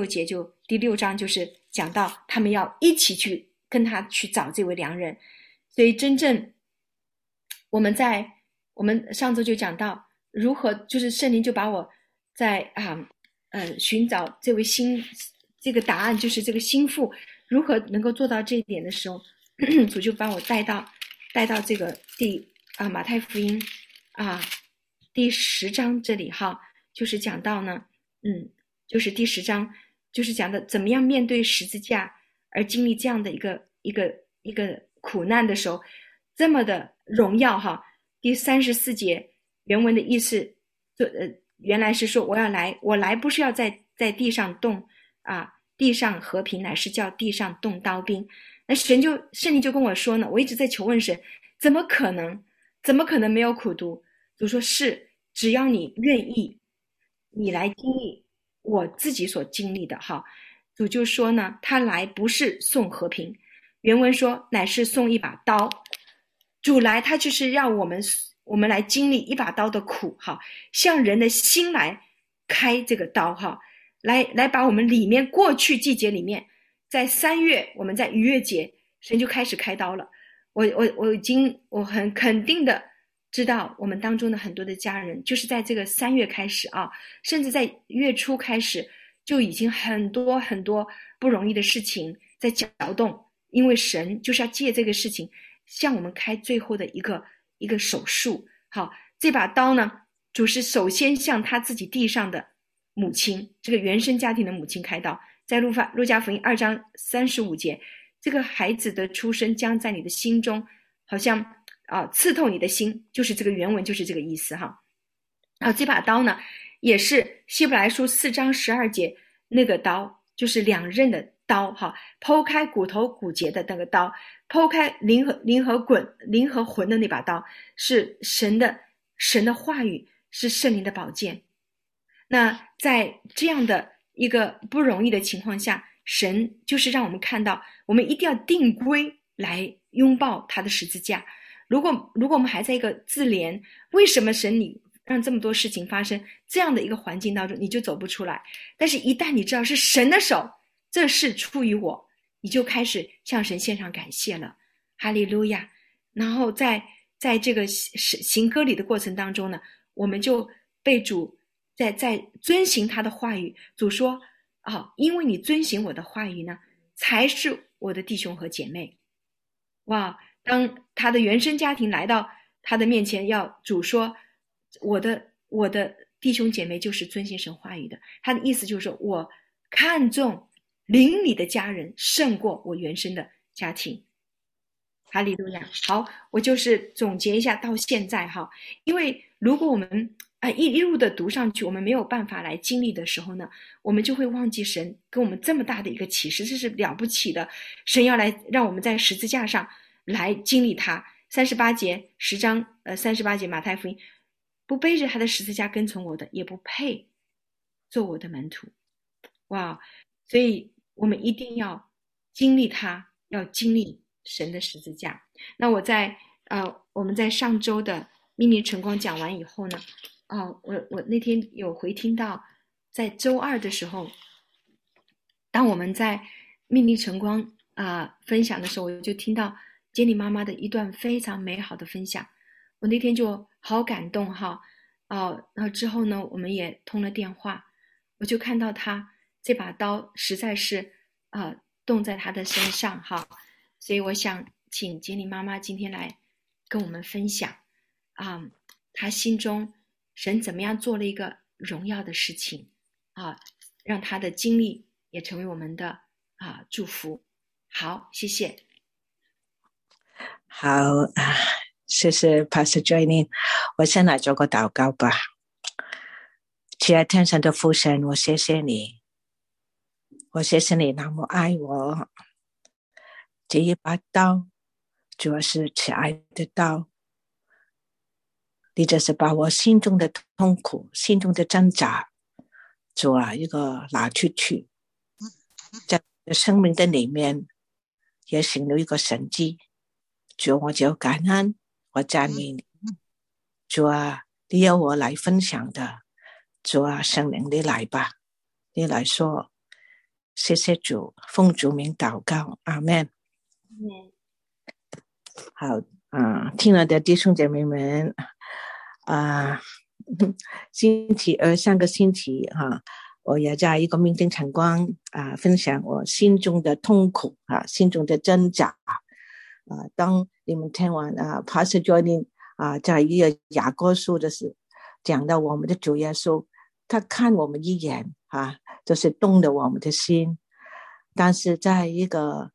6章就是讲到他们要一起去跟他去找这位良人。所以真正我们上周就讲到如何，就是圣灵就把我在寻找这个答案，就是这个心腹如何能够做到这一点的时候，主就把我带到这个马太福音第10章这里就是讲到呢，就是第10章就是讲的怎么样面对十字架而经历这样的一个苦难的时候，这么的荣耀第34节原文的意思原来是说我来不是要在地上动地上和平，乃是叫地上动刀兵。那圣灵就跟我说呢，我一直在求问神，怎么可能没有苦毒？主说是，只要你愿意，你来经历我自己所经历的主就说呢，他来不是送和平，原文说乃是送一把刀。主来他就是让我们来经历一把刀的苦向人的心来开这个刀来把我们里面过去季节里面，在3月我们在逾越节神就开始开刀了。我很肯定的知道我们当中的很多的家人就是在这个3月开始甚至在月初开始就已经很多很多不容易的事情在搅动，因为神就是要借这个事情向我们开最后的一个手术。这把刀呢，主是首先向他自己地上的母亲，这个原生家庭的母亲开刀。在路加福音2章35节，这个孩子的出生将在你的心中好像刺透你的心，就是这个原文就是这个意思这把刀呢也是希伯来书4章12节那个刀，就是两刃的刀剖开骨头骨节的那个刀，剖开灵和魂的那把刀，是神的话语，是圣灵的宝剑。那在这样的一个不容易的情况下，神就是让我们看到我们一定要定规来拥抱他的十字架。如果我们还在一个自怜，为什么神你让这么多事情发生，这样的一个环境当中你就走不出来。但是一旦你知道是神的手，这是出于我，你就开始向神献上感谢了，哈利路亚。然后在这个行割礼的过程当中呢，我们就被主在遵行他的话语。主说因为你遵行我的话语呢，才是我的弟兄和姐妹。哇，当他的原生家庭来到他的面前，要主说我的弟兄姐妹就是遵行神话语的，他的意思就是说我看重邻里的家人胜过我原生的家庭。哈利路亚。好，我就是总结一下到现在哈，因为如果我们一路的读上去，我们没有办法来经历的时候呢，我们就会忘记神跟我们这么大的一个启示，这是了不起的。神要来让我们在十字架上来经历他。38节10章38节马太福音，不背着他的十字架跟从我的，也不配做我的门徒。哇，所以我们一定要经历他，要经历神的十字架。那我们在上周的秘密晨光讲完以后呢，我那天有回听到，在周二的时候，当我们在秘密晨光分享的时候，我就听到杰里妈妈的一段非常美好的分享，我那天就好感动哈。然后之后呢，我们也通了电话，我就看到她这把刀实在是动在她的身上哈，所以我想请杰里妈妈今天来跟我们分享她心中神怎么样做了一个荣耀的事情让她的经历也成为我们的祝福。好，谢谢。 好谢谢 Pastor Joining。 我先来做个祷告吧。亲爱天上的父神，我谢谢你，我谢谢你那么爱我。这一把刀主要是慈爱的刀，你就是把我心中的痛苦，心中的挣扎主一个拿出去，在生命的里面也行了一个神迹。主，我就感恩，我赞美你。主你要我来分享的，主圣灵你来吧，你来说。谢谢主，奉主名祷告，阿们。好听了的弟兄姐妹们星期二上个星期我也在一个明灯晨光分享我心中的痛苦心中的挣扎当你们听完Pastor Joining在一个雅歌书的时讲到我们的主耶稣，他看我们一眼就是动了我们的心。但是在一个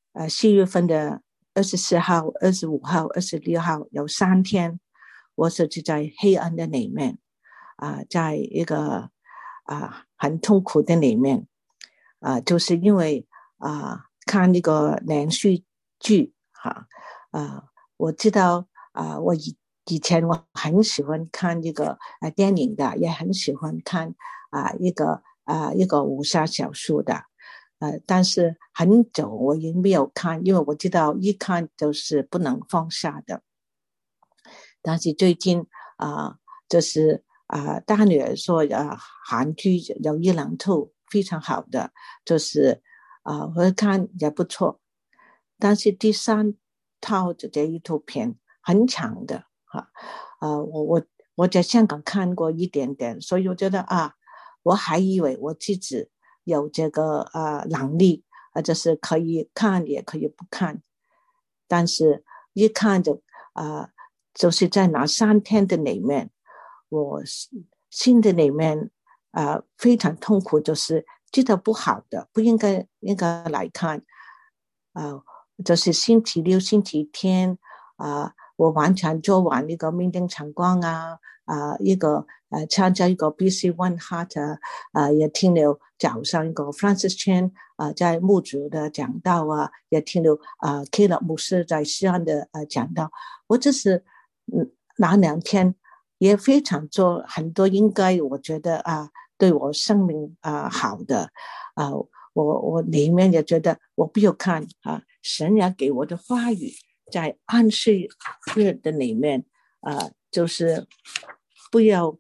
4月份的24号、25号、26号有3天，我是在黑暗的里面在一个很痛苦的里面就是因为看那个连续剧我知道我以前我很喜欢看这个电影的，也很喜欢看一个武侠小说的但是很久我也没有看，因为我知道一看就是不能放下的。但是最近就是大女儿说韩剧有1-2套非常好的，就是我看也不错。但是第3套的这一套片很长的我在香港看过一点点，所以我觉得我还以为我自己有这个能力就是可以看也可以不看。但是一看就是在那3天的里面，我心的里面非常痛苦，就是知道不好的，不应该来看就是星期六星期天我完全做完一个明灯晨光一个参加一个 BC One Heart 也听了早上一个 Francis Chan 在牧主的讲道也听了Caleb 牧师在西安的讲道。我只是那2天也非常做很多应该我觉得对我生命好的我里面也觉得我不要看神也给我的话语在安息日的里面就是不要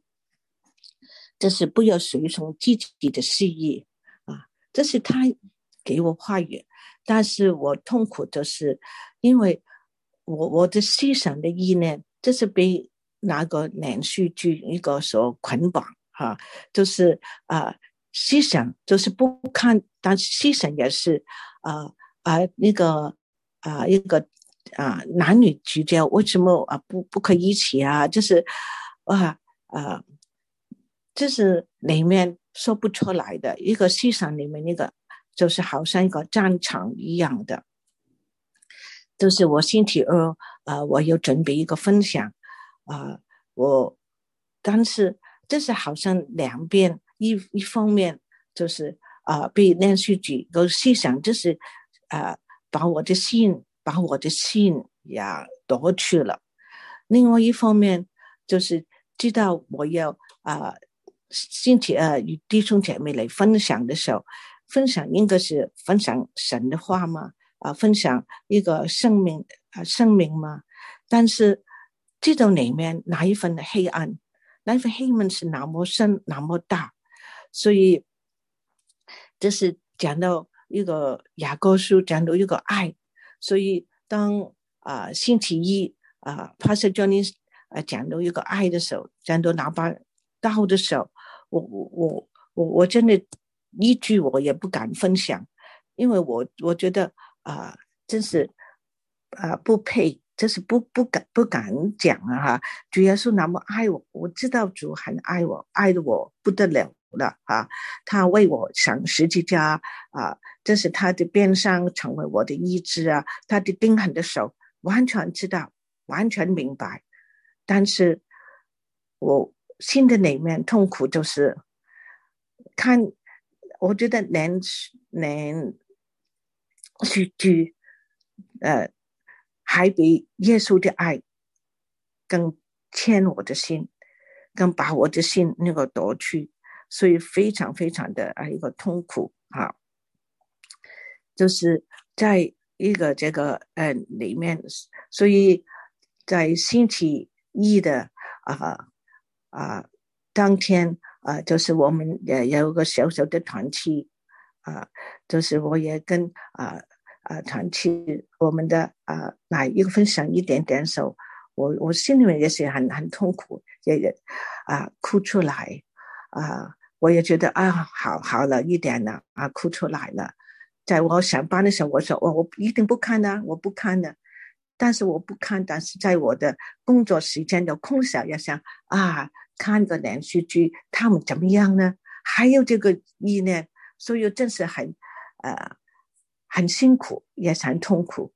随从自己的事业这是他给我话语。但是我痛苦就是因为我的思想的意念这是被那个连续剧一个所捆绑就是思想就是不看，但思想也是那个一个男女之间为什么不可以一起就是就是里面说不出来的一个思想里面一个就是好像一个战场一样的。就是我星期二我有准备一个分享但是这是好像两边一方面就是被连续剧和思想就是把我的心也夺去了，另外一方面就是知道我要星期二与弟兄姐妹来分享的时候，分享应该是分享神的话吗？分享一个生命吗？但是这种里面哪一份的黑暗，那一份黑暗是那么深那么大，所以这是讲到一个雅各书，讲到一个爱，所以当星期一Pastor Johnny 讲到一个爱的时候，讲到哪怕道的时候，我真的一句我也不敢分享，因为我觉得真是不配，这是不敢讲主耶稣那么爱我，我知道主很爱我，爱的我不得了了他为我上十字架这是他的鞭伤成为我的医治他的钉痕的手，完全知道，完全明白，但是我心的里面痛苦就是看，我觉得连续剧还比耶稣的爱更牵我的心，更把我的心那个夺去，所以非常非常的一个痛苦就是在一个这个里面，所以在星期一的当天就是我们也有个小小的团契就是我也跟团契我们的来一个分享一点点时候，我心里面也是很痛苦，也哭出来我也觉得好了一点了哭出来了。在我上班的时候，我说我一定不看我不看的，但是我不看，但是在我的工作时间的空闲也想看个连续剧，他们怎么样呢？还有这个意念，所以真是很辛苦，也很痛苦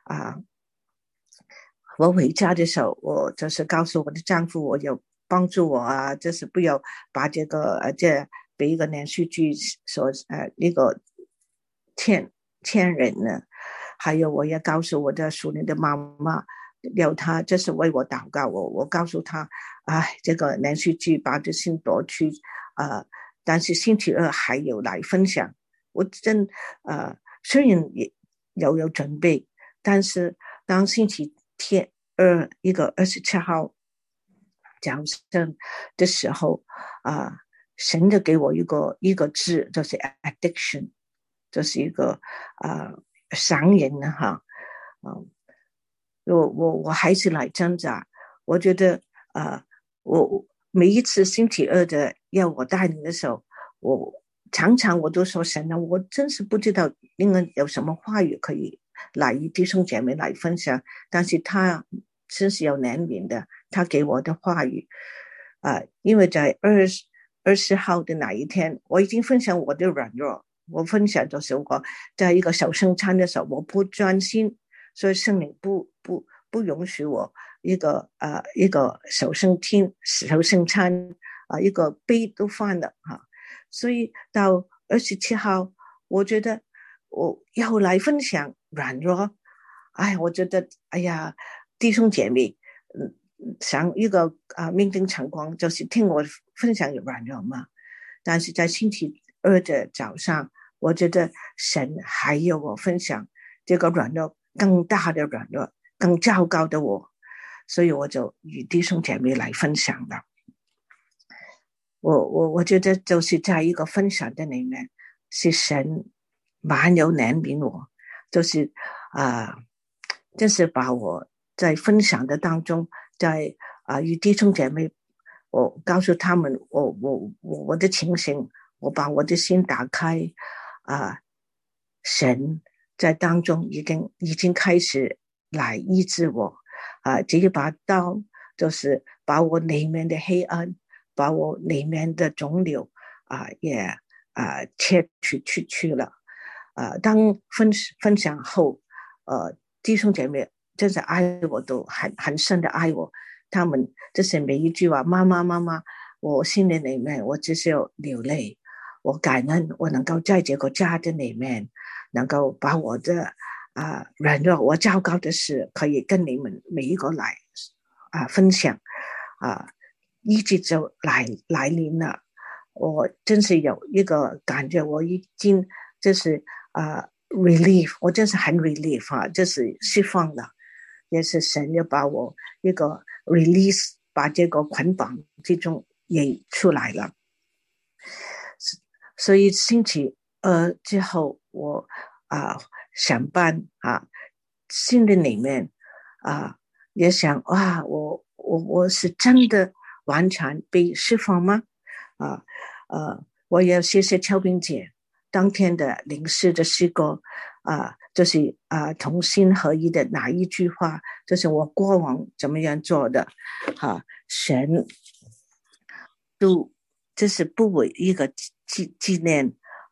我回家的时候，我就是告诉我的丈夫，我有帮助我就是不要把这个被一个连续剧所一个欠人呢。还有我也告诉我的属灵的妈妈，要她这是为我祷告，我告诉她这个连续剧把这心夺去但是星期二还有来分享，我真虽然也有准备，但是当星期二一个27号早上的时候神就给我一个字，就是 addiction， 就是一个上瘾我还是来挣扎。我觉得我每一次星期二的要我带领的时候，我常常我都说神我真是不知道应该有什么话语可以来与弟兄姐妹来分享，但是他真是有怜悯的，他给我的话语因为在20号的那一天，我已经分享我的软弱，我分享就是我在一个守圣餐的时候，我不专心，所以圣灵不允许我一个守圣餐一个杯都放了所以到27号，我觉得我要来分享软弱，我觉得弟兄姐妹想一个命定晨光，就是听我分享软弱嘛。但是在星期二的早上，我觉得神还有我分享这个软弱，更大的软弱，更糟糕的我，所以我就与弟兄姐妹来分享了。我觉得就是在一个分享的里面，是神蛮有怜悯我，就是把我在分享的当中，在与弟兄姐妹，我告诉他们我的情形，我把我的心打开神在当中已经开始来医治我这一把刀就是把我里面的黑暗，把我里面的肿瘤也切去了当分享后弟兄姐妹真是爱我，都很深的爱我，他们就是每一句话妈妈，我心里面我只是有流泪，我感恩我能够在这个家的里面能够把我的软弱我糟糕的事可以跟你们每一个来分享一直就来临了，我真是有一个感觉，我已经就是relief， 我真是很 relief 就是释放了，也是神要把我一个 release， 把这个捆绑这种也出来了。所以星期二之后我上班心里面也想我是真的完全被释放吗？我也谢谢邱冰姐当天的灵视的诗歌就是同心合一的哪一句话，就是我过往怎么样做的神都就是不为一个纪念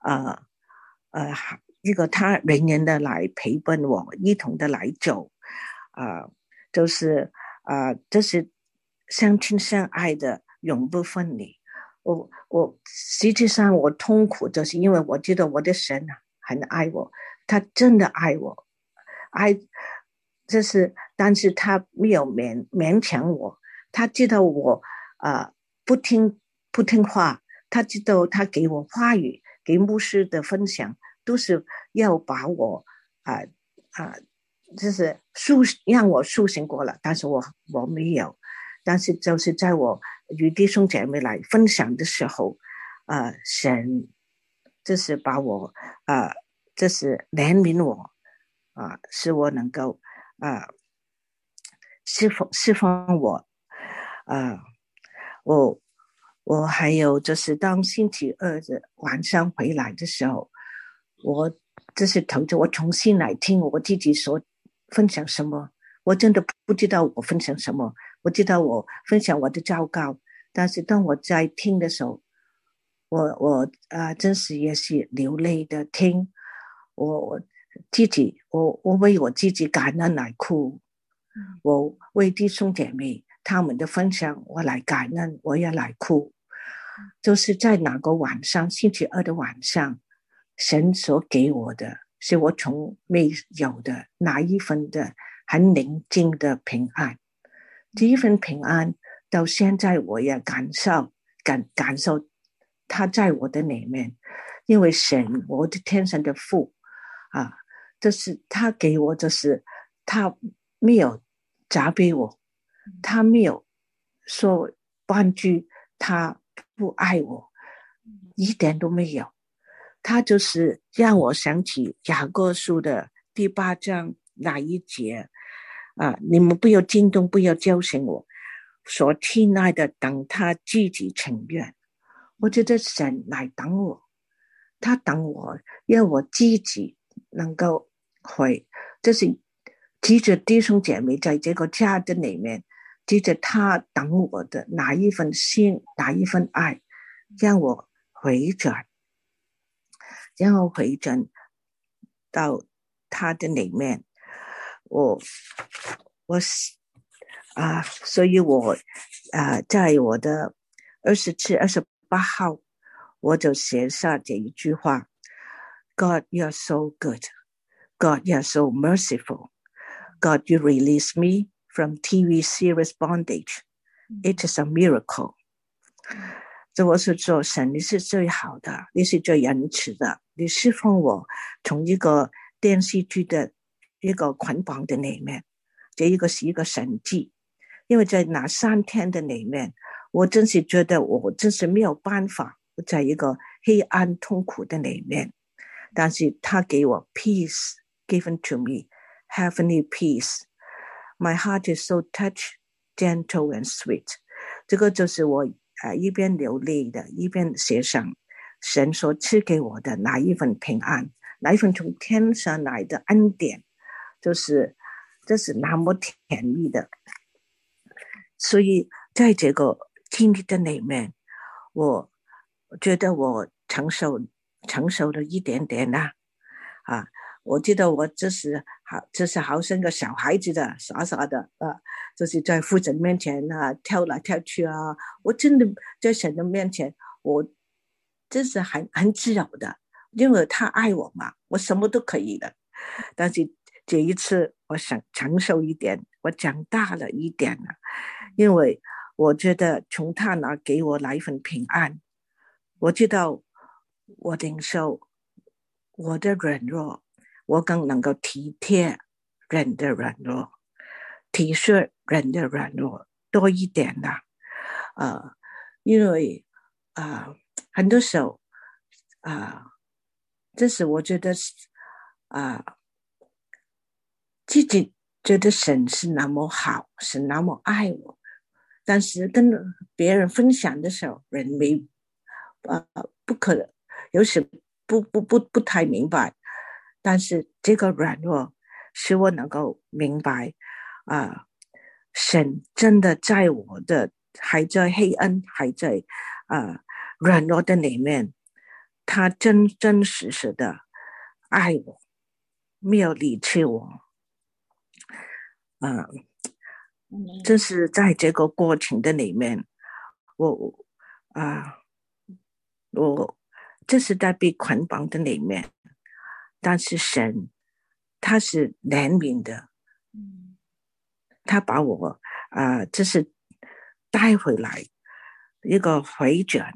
一个他人人的来陪伴我一同的来走就是相亲相爱的永不分离。我实际上我痛苦就是因为我知道我的神很爱我，他真的爱我，但是他没有勉强我，他知道我不听话，他知道他给我话语，给牧师的分享都是要把我就是让我苏醒过了，但是我没有，但是就是在我与弟兄姐妹来分享的时候神就是把我就是怜悯我使我能够释放我我还有就是当星期二的晚上回来的时候，我就是头着我重新来听我自己所分享什么，我真的不知道我分享什么，我知道我分享我的祷告，但是当我在听的时候，我真是也是流泪的听，我自己我为我自己感恩来哭，我为弟兄姐妹他们的分享我来感恩，我也来哭，就是在哪个晚上，星期二的晚上，神所给我的是我从没有的那一份的很宁静的平安，这一份平安到现在我也感受他在我的里面，因为神我的天上的父就是他给我，就是他没有责备我，他没有说半句他不爱我，一点都没有，他就是让我想起雅各书的第8章那一节你们不要惊动，不要叫醒我所亲爱的，等他自己成愿。我觉得神来等我，他等我要我自己能够回，就是记着弟兄姐妹在这个家的里面，记着他等我的哪一份心，哪一份爱，让我回转到他的里面。所以我在我的27、28号我就写下这一句话 God, you're so good. God, you're so merciful. God, you release me from TV series bondage. It is a miracle. 这我是说神你是最好的，你是最仁慈的，你释放我从一个电视剧的一个捆绑的里面，这一个是一个神迹，因为在那3天的里面，我真是觉得我真是没有办法在一个黑暗痛苦的里面，但是他给我 peace given to me, heavenly peace. My heart is so touched gentle and sweet。这个就是我一边流泪的，一边写上神所赐给我的那一份平安，那一份从天上来的恩典，这是那么甜蜜的。所以在这个经历的里面，我觉得我成熟了一点点啦。我记得我这是好像个小孩子的傻傻的就是在父神面前跳来跳去我真的在神的面前，我这是很自由的，因为他爱我嘛，我什么都可以的。但是这一次我想成熟一点，我长大了一点了，因为我觉得从他那给我来一份平安，我知道我领受我的软弱，我更能够体贴人的软弱，体恤人的软弱多一点啦。因为很多时候这是我觉得自己觉得神是那么好，是那么爱我，但是跟别人分享的时候，人不可能，有时不太明白。但是这个软弱使我能够明白神真的在我的还在黑暗，还在软弱的里面，他真真实实的爱我，没有离弃我。这是在这个过程的里面，我这是在被捆绑的里面，但是神他是怜悯的，他把我这是带回来一个回转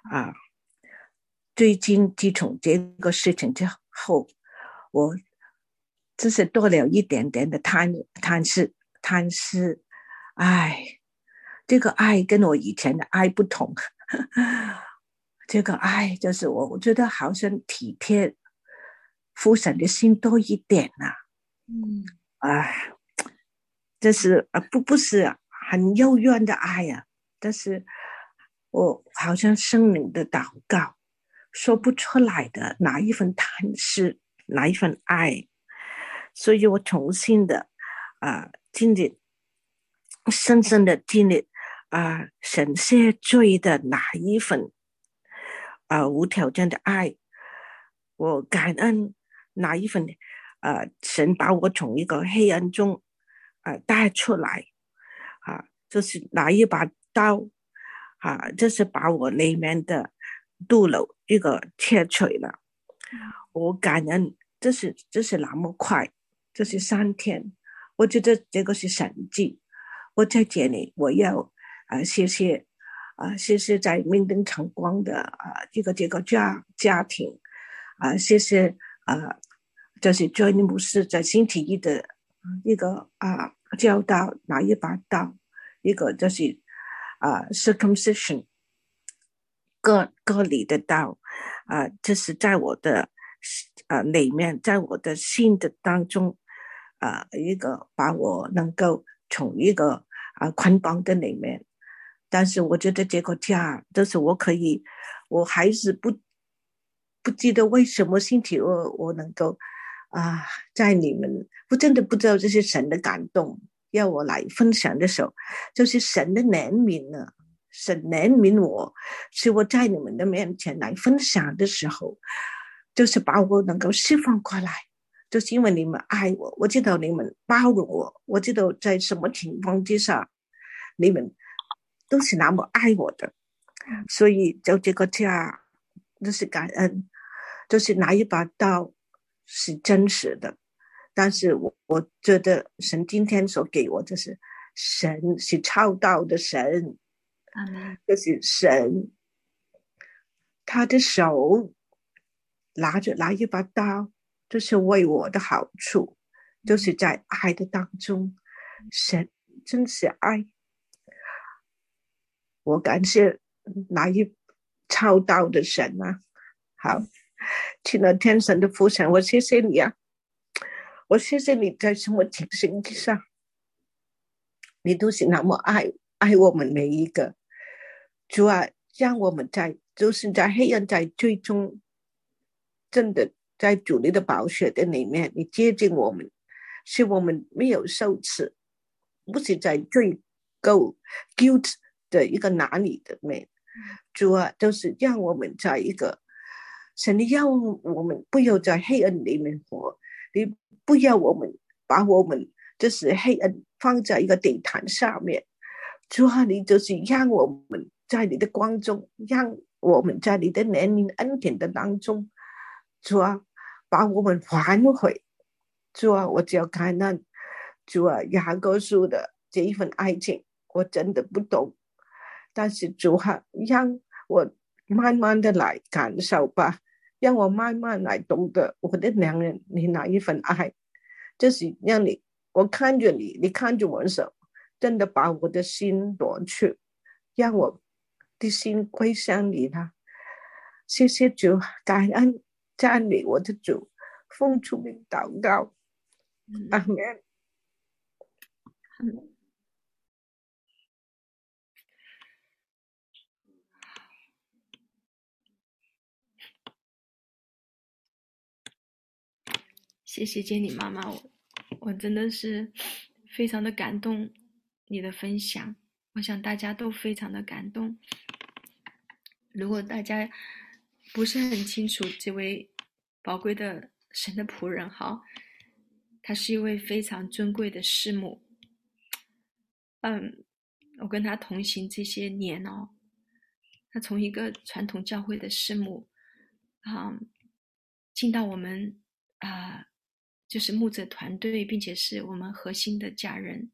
最近自从这个事情之后，我这是多了一点点的贪思，这个爱跟我以前的爱不同。这个爱就是我觉得好像体贴父神的心多一点这是不是很幽怨的爱但是我好像圣灵的祷告说不出来的哪一份贪思，哪一份爱，所以我重新的经历，深深的经历神赦罪的哪一份无条件的爱，我感恩哪一份神把我从一个黑暗中带出来就是拿一把刀就是把我里面的肚漏一个切除了。我感恩这是那么快，这是3天，我觉得这个是神迹。我在这里我要谢谢在明灯晨光的这个家庭谢谢就是 Johnny 牧师在星期一的一个教导拿一把刀，一个就是circumcision 割礼的刀这是在我的里面，在我的心的当中一个把我能够从一个捆绑的里面。但是我觉得这个家就是我还是不记得为什么星期二我能够在你们我真的不知道这是神的感动，要我来分享的时候，就是神的怜悯呢。神怜悯我，是我在你们的面前来分享的时候，就是把我能够释放过来，就是因为你们爱我，我知道你们包容我，我知道在什么情况之下你们都是那么爱我的，所以就这个家就是感恩，就是拿一把刀是真实的。但是我觉得神今天所给我就是神是超道的神，就是神他的手拿一把刀，就是为我的好处，就是在爱的当中，神真是爱。我感谢那一超道的神好，亲爱的天神的父神，我谢谢你我谢谢你在什么情形之上你都是那么爱我们每一个。主啊，让我们就是在黑暗在最终真的在主你的宝血的里面，你接近我们，使我们没有受耻，不是在最高 guilt 的一个哪里的面。主啊，就是让我们在一个神，你要我们不要在黑暗里面活，你不要我们把我们就是黑暗放在一个地毯下面。主啊，你就是让我们在你的光中，让我们在你的怜悯恩典的当中，主啊，把我们还回。主啊，我只要感恩。主啊，雅各书的这一份爱情我真的不懂，但是主啊，让我慢慢的来感受吧，让我慢慢来懂得我的良人你那一份爱，就是让你，我看着你，你看着我的手，真的把我的心夺去，让我的心归向你了。谢谢主，感恩赞美我的主，奉主名祷告，阿们。 谢谢接你妈妈，我真的是非常的感动你的分享，我想大家都非常的感动。如果大家不是很清楚这位宝贵的神的仆人哈，他是一位非常尊贵的师母。我跟他同行这些年哦，他从一个传统教会的师母进到我们就是牧者团队，并且是我们核心的家人。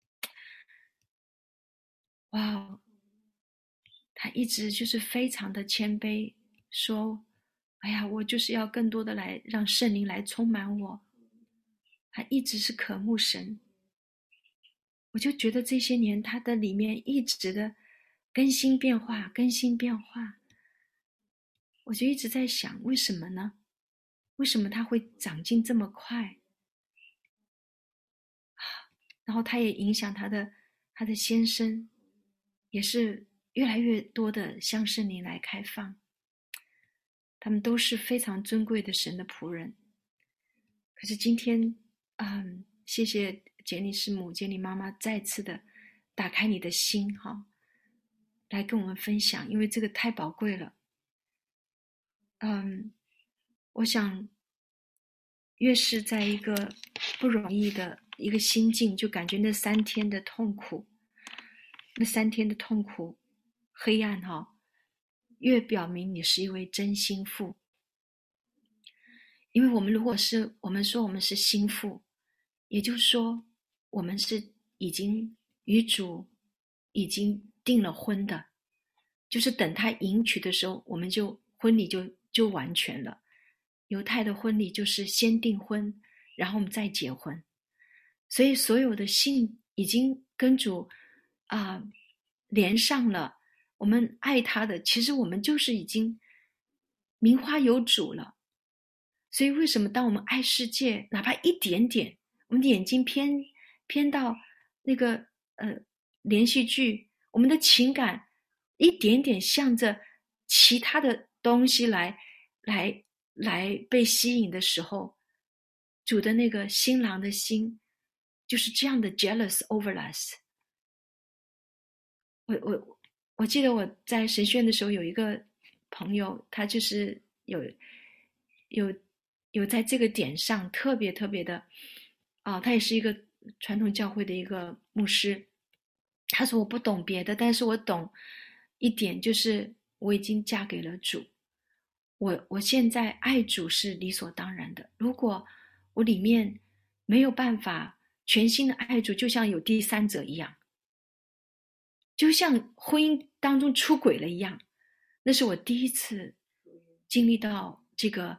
哇，他一直就是非常的谦卑，说哎呀，我就是要更多的来让圣灵来充满我。他一直是渴慕神。我就觉得这些年他的里面一直的更新变化，我就一直在想，为什么呢？为什么他会长进这么快？然后他也影响他的先生，也是越来越多的向圣灵来开放。他们都是非常尊贵的神的仆人。可是今天谢谢杰尼师母、杰尼妈妈再次的打开你的心来跟我们分享，因为这个太宝贵了。我想越是在一个不容易的一个心境，就感觉那3天的痛苦，黑暗越表明你是一位真心腹。因为我们如果是我们说我们是心腹，也就是说我们是已经与主已经订了婚的，就是等他迎娶的时候，我们就婚礼就完全了。犹太的婚礼就是先订婚，然后我们再结婚。所以所有的信已经跟主连上了，我们爱他的，其实我们就是已经名花有主了。所以为什么当我们爱世界，哪怕一点点，我们的眼睛偏到那个连续剧，我们的情感一点点向着其他的东西来被吸引的时候，主的那个新郎的心就是这样的 jealous over us。 我记得我在神学院的时候有一个朋友，他就是有在这个点上特别的他也是一个传统教会的一个牧师。他说我不懂别的，但是我懂一点，就是我已经嫁给了主，我现在爱主是理所当然的。如果我里面没有办法全心的爱主，就像有第三者一样，就像婚姻当中出轨了一样。那是我第一次经历到这个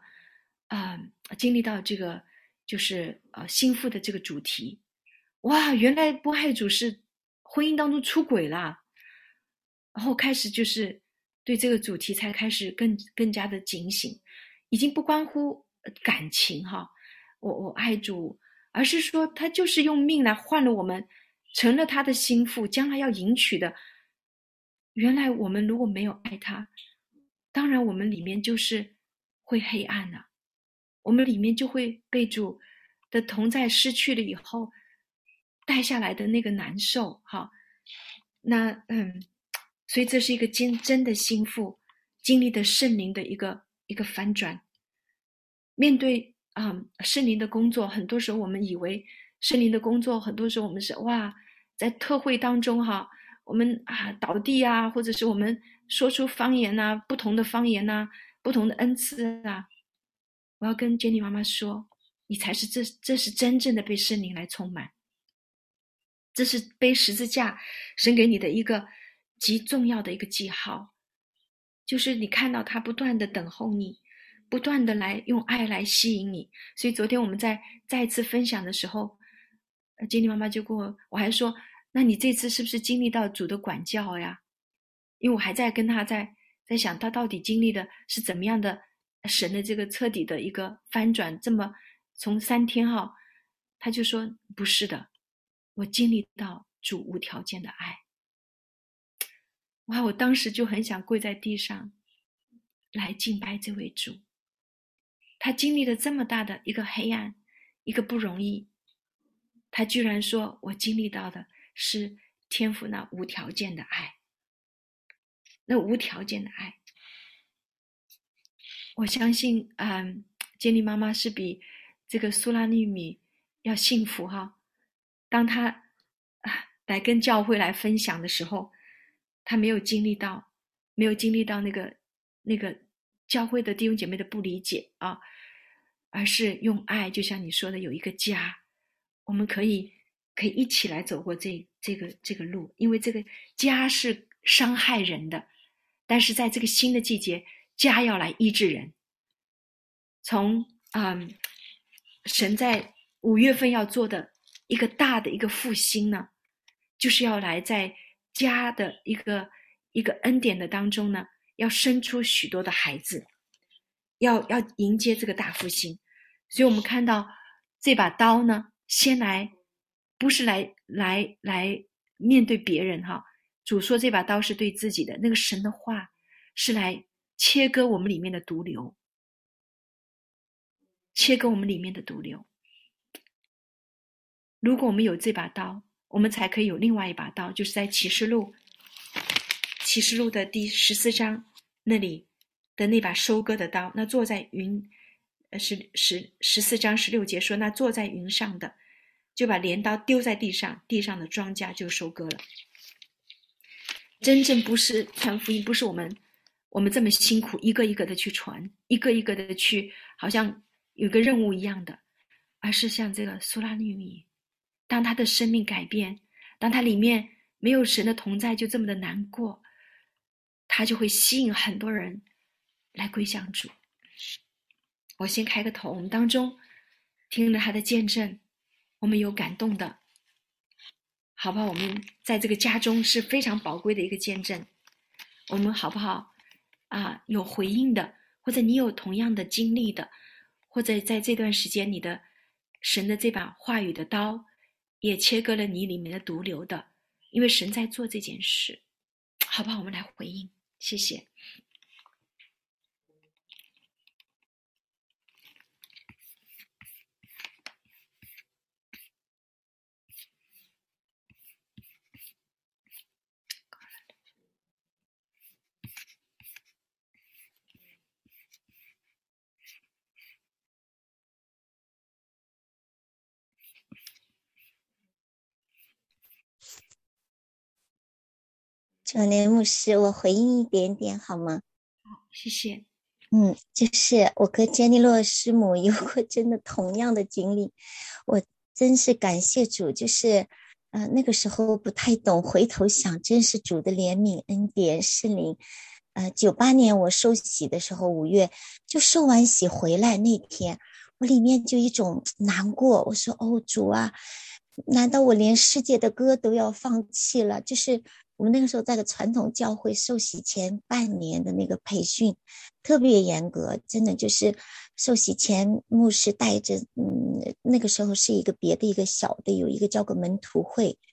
就是心腹的这个主题。哇，原来不爱主是婚姻当中出轨啦。然后开始就是对这个主题才开始更加的警醒，已经不关乎感情我爱主，而是说他就是用命来换了我们成了他的心腹，将来要迎娶的。原来我们如果没有爱他，当然我们里面就是会黑暗了，我们里面就会被主的同在失去了以后带下来的那个难受。哈，那所以这是一个真的心腹经历的圣灵的一个反转。面对圣灵的工作，很多时候我们以为圣灵的工作，很多时候我们是在特会当中我们倒地或者是我们说出方言不同的方言不同的恩赐我要跟Jenny妈妈说，你才是这是真正的被圣灵来充满，这是背十字架神给你的一个极重要的一个记号，就是你看到他不断的等候你，不断的来用爱来吸引你。所以昨天我们再一次分享的时候，Jenny妈妈就跟我还说，那你这次是不是经历到主的管教呀？因为我还在跟他在想，他到底经历的是怎么样的神的这个彻底的一个翻转，这么从3天他就说不是的，我经历到主无条件的爱。我当时就很想跪在地上来敬拜这位主，他经历了这么大的一个黑暗，一个不容易，他居然说我经历到的是天父那无条件的爱，那无条件的爱。我相信Jenny妈妈是比这个苏拉利米要幸福当她来跟教会来分享的时候，她没有经历到那个教会的弟兄姐妹的不理解而是用爱，就像你说的有一个家，我们可以一起来走过这个路，因为这个家是伤害人的，但是在这个新的季节，家要来医治人。从神在5月份要做的一个大的一个复兴呢，就是要来在家的一个恩典的当中呢，要生出许多的孩子，要迎接这个大复兴。所以我们看到这把刀呢，先来不是来面对别人主说这把刀是对自己的，那个神的话是来切割我们里面的毒瘤，切割我们里面的毒瘤。如果我们有这把刀，我们才可以有另外一把刀，就是在启示录的第14章那里的那把收割的刀。那坐在云14章16节说，那坐在云上的就把镰刀丢在地上，地上的庄稼就收割了。真正不是传福音，不是我们这么辛苦一个一个的去传，一个一个的去好像有个任务一样的，而是像这个苏拉利米，当他的生命改变，当他里面没有神的同在就这么的难过，他就会吸引很多人来归向主。我先开个头，我们当中听了他的见证，我们有感动的，好不好？我们在这个家中是非常宝贵的一个见证，我们好不好有回应的，或者你有同样的经历的，或者在这段时间你的神的这把话语的刀也切割了你里面的毒瘤的，因为神在做这件事，好不好？我们来回应，谢谢。 九莲牧师，我回应一点点好吗？ 好，谢谢。 就是我跟杰尼洛师母有过真的同样的经历，我真是感谢主，就是那个时候不太懂，回头想真是主的怜悯恩典圣灵。98年我受洗的时候5月就受完洗回来那天，我里面就一种难过，我说主啊，难道我连世界的歌都要放弃了？就是我们那个时候在个传统教会受洗前半年的那个培训特别严格，真的就是受洗前牧师带着那个时候是一个别的一个小的有一个叫个门徒会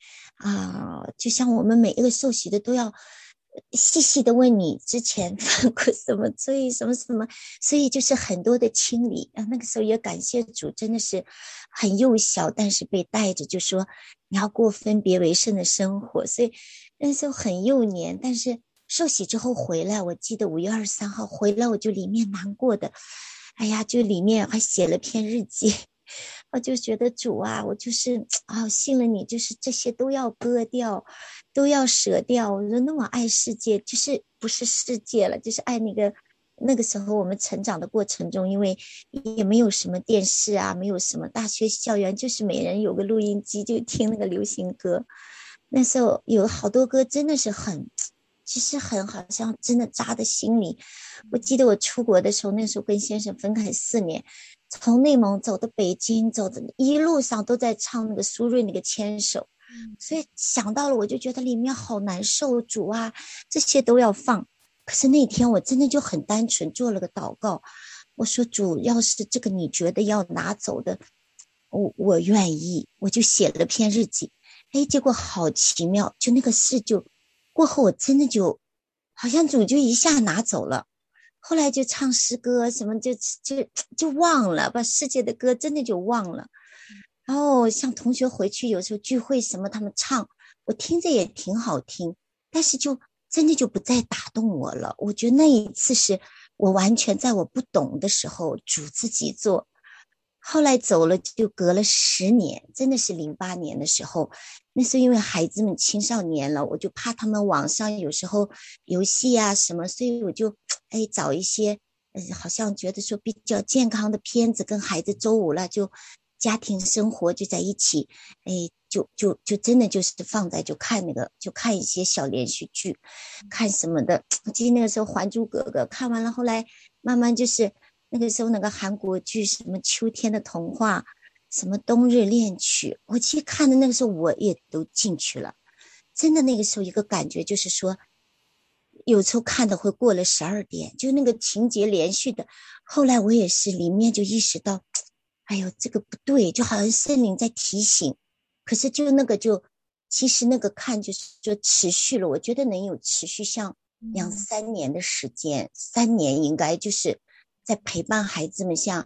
就像我们每一个受洗的都要细细的问你之前犯过什么罪，什么什么，所以就是很多的清理那个时候也感谢主，真的是很幼小，但是被带着就说你要过分别为圣的生活，所以那时候很幼年，但是受洗之后回来，我记得5月23号回来，我就里面难过的，哎呀，就里面还写了篇日记。我就觉得主啊，我就是信了你，就是这些都要割掉，都要舍掉。我说那么爱世界，就是不是世界了，就是爱那个时候我们成长的过程中，因为也没有什么电视啊，没有什么大学校园，就是每人有个录音机就听那个流行歌。那时候有好多歌真的是其实很好像真的扎在心里。我记得我出国的时候，那时候跟先生分开4年，从内蒙走到北京，走的一路上都在唱那个苏芮那个牵手，所以想到了我就觉得里面好难受，主啊，这些都要放。可是那天我真的就很单纯做了个祷告，我说主，要是这个你觉得要拿走的，我愿意，我就写了篇日记。结果好奇妙，就那个事就过后，我真的就好像主就一下拿走了。后来就唱诗歌什么就忘了，把世界的歌真的就忘了。然后像同学回去有时候聚会什么他们唱，我听着也挺好听，但是就真的就不再打动我了。我觉得那一次是我完全在我不懂的时候主自己做。后来走了就隔了10年，真的是08年的时候，那是因为孩子们青少年了，我就怕他们网上有时候游戏啊什么，所以我就找一些好像觉得说比较健康的片子，跟孩子周五了就家庭生活就在一起，就真的就是放在就看一些小连续剧，看什么的。我记得那个时候《还珠格格》看完了，后来慢慢就是那个时候那个韩国剧什么秋天的童话，什么冬日恋曲，我其实看的那个时候我也都进去了。真的那个时候一个感觉就是说，有时候看的会过了12点，就那个情节连续的。后来我也是里面就意识到，哎呦这个不对，就好像圣灵在提醒。可是就那个其实那个看就是说持续了，我觉得能有持续像2-3年的时间，3年应该就是在陪伴孩子们，像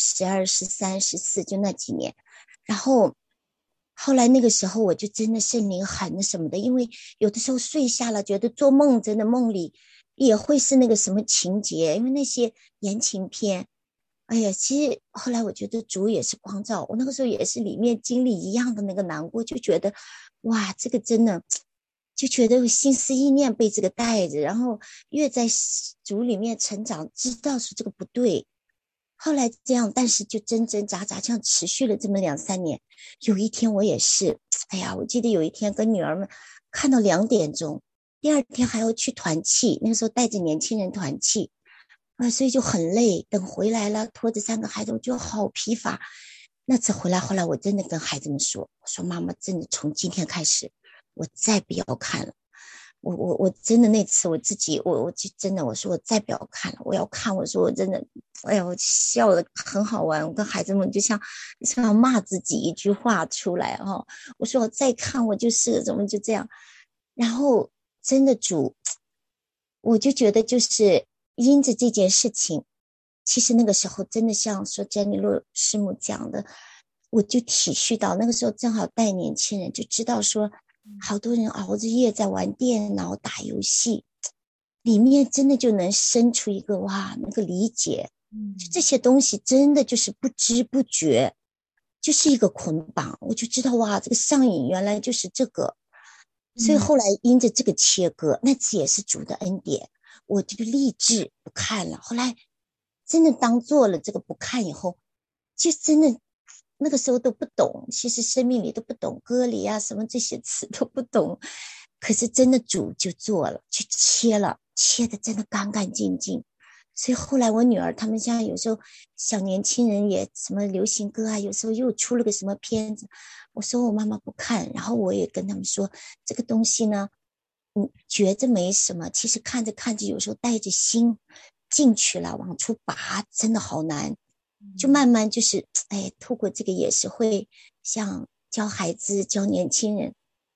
12、13、14就那几年。然后后来那个时候我就真的圣灵很什么的，因为有的时候睡下了觉得做梦，真的梦里也会是那个什么情节，因为那些言情片，哎呀，其实后来我觉得主也是光照我，那个时候也是里面经历一样的那个难过，就觉得哇这个真的就觉得心思意念被这个带着，然后越在主里面成长，知道说这个不对。后来这样，但是就真真扎扎这样持续了这么2-3年。有一天我也是，哎呀，我记得有一天跟女儿们看到2点钟，第二天还要去团契，那个时候带着年轻人团契，所以就很累。等回来了，拖着3个孩子，我就好疲乏。那次回来，后来我真的跟孩子们说，我说妈妈真的从今天开始，我再不要看了。我真的那次我自己我就真的我说我再不要看了，我要看。我说我真的，哎呀，我笑得很好玩。我跟孩子们就像骂自己一句话出来我说我再看我就是怎么就这样。然后真的主，我就觉得就是因着这件事情，其实那个时候真的像说詹妮洛师母讲的，我就体恤到那个时候正好带年轻人，就知道说好多人熬着夜在玩电脑打游戏，里面真的就能生出一个哇那个理解，就这些东西真的就是不知不觉就是一个捆绑。我就知道哇这个上瘾原来就是这个。所以后来因着这个切割，那次也是主的恩典，我就立志不看了。后来真的当做了这个不看以后，就真的那个时候都不懂，其实生命里都不懂，歌里啊什么这些词都不懂，可是真的主就做了，就切了，切的真的干干净净。所以后来我女儿他们像有时候小年轻人也什么流行歌啊，有时候又出了个什么片子，我说我妈妈不看。然后我也跟他们说这个东西呢觉着没什么，其实看着看着有时候带着心进去了往出拔真的好难。就慢慢就是透过这个也是会像教孩子教年轻人，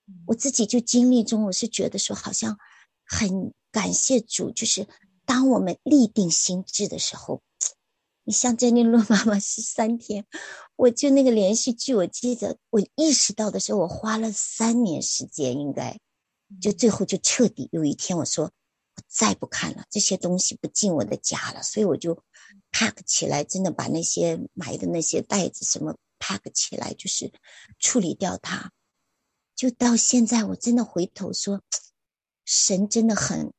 我自己就经历中，我是觉得说好像很感谢主，就是当我们立定心志的时候，你像珍妮洛妈妈13天，我就那个连续剧，我记得我意识到的时候，我花了3年时间，应该就最后就彻底有一天我说我再不看了，这些东西不进我的家了，所以我就 pack 起来，真的把那些买的那些袋子什么 pack 起来，就是处理掉它。就到现在我真的回头说，神真的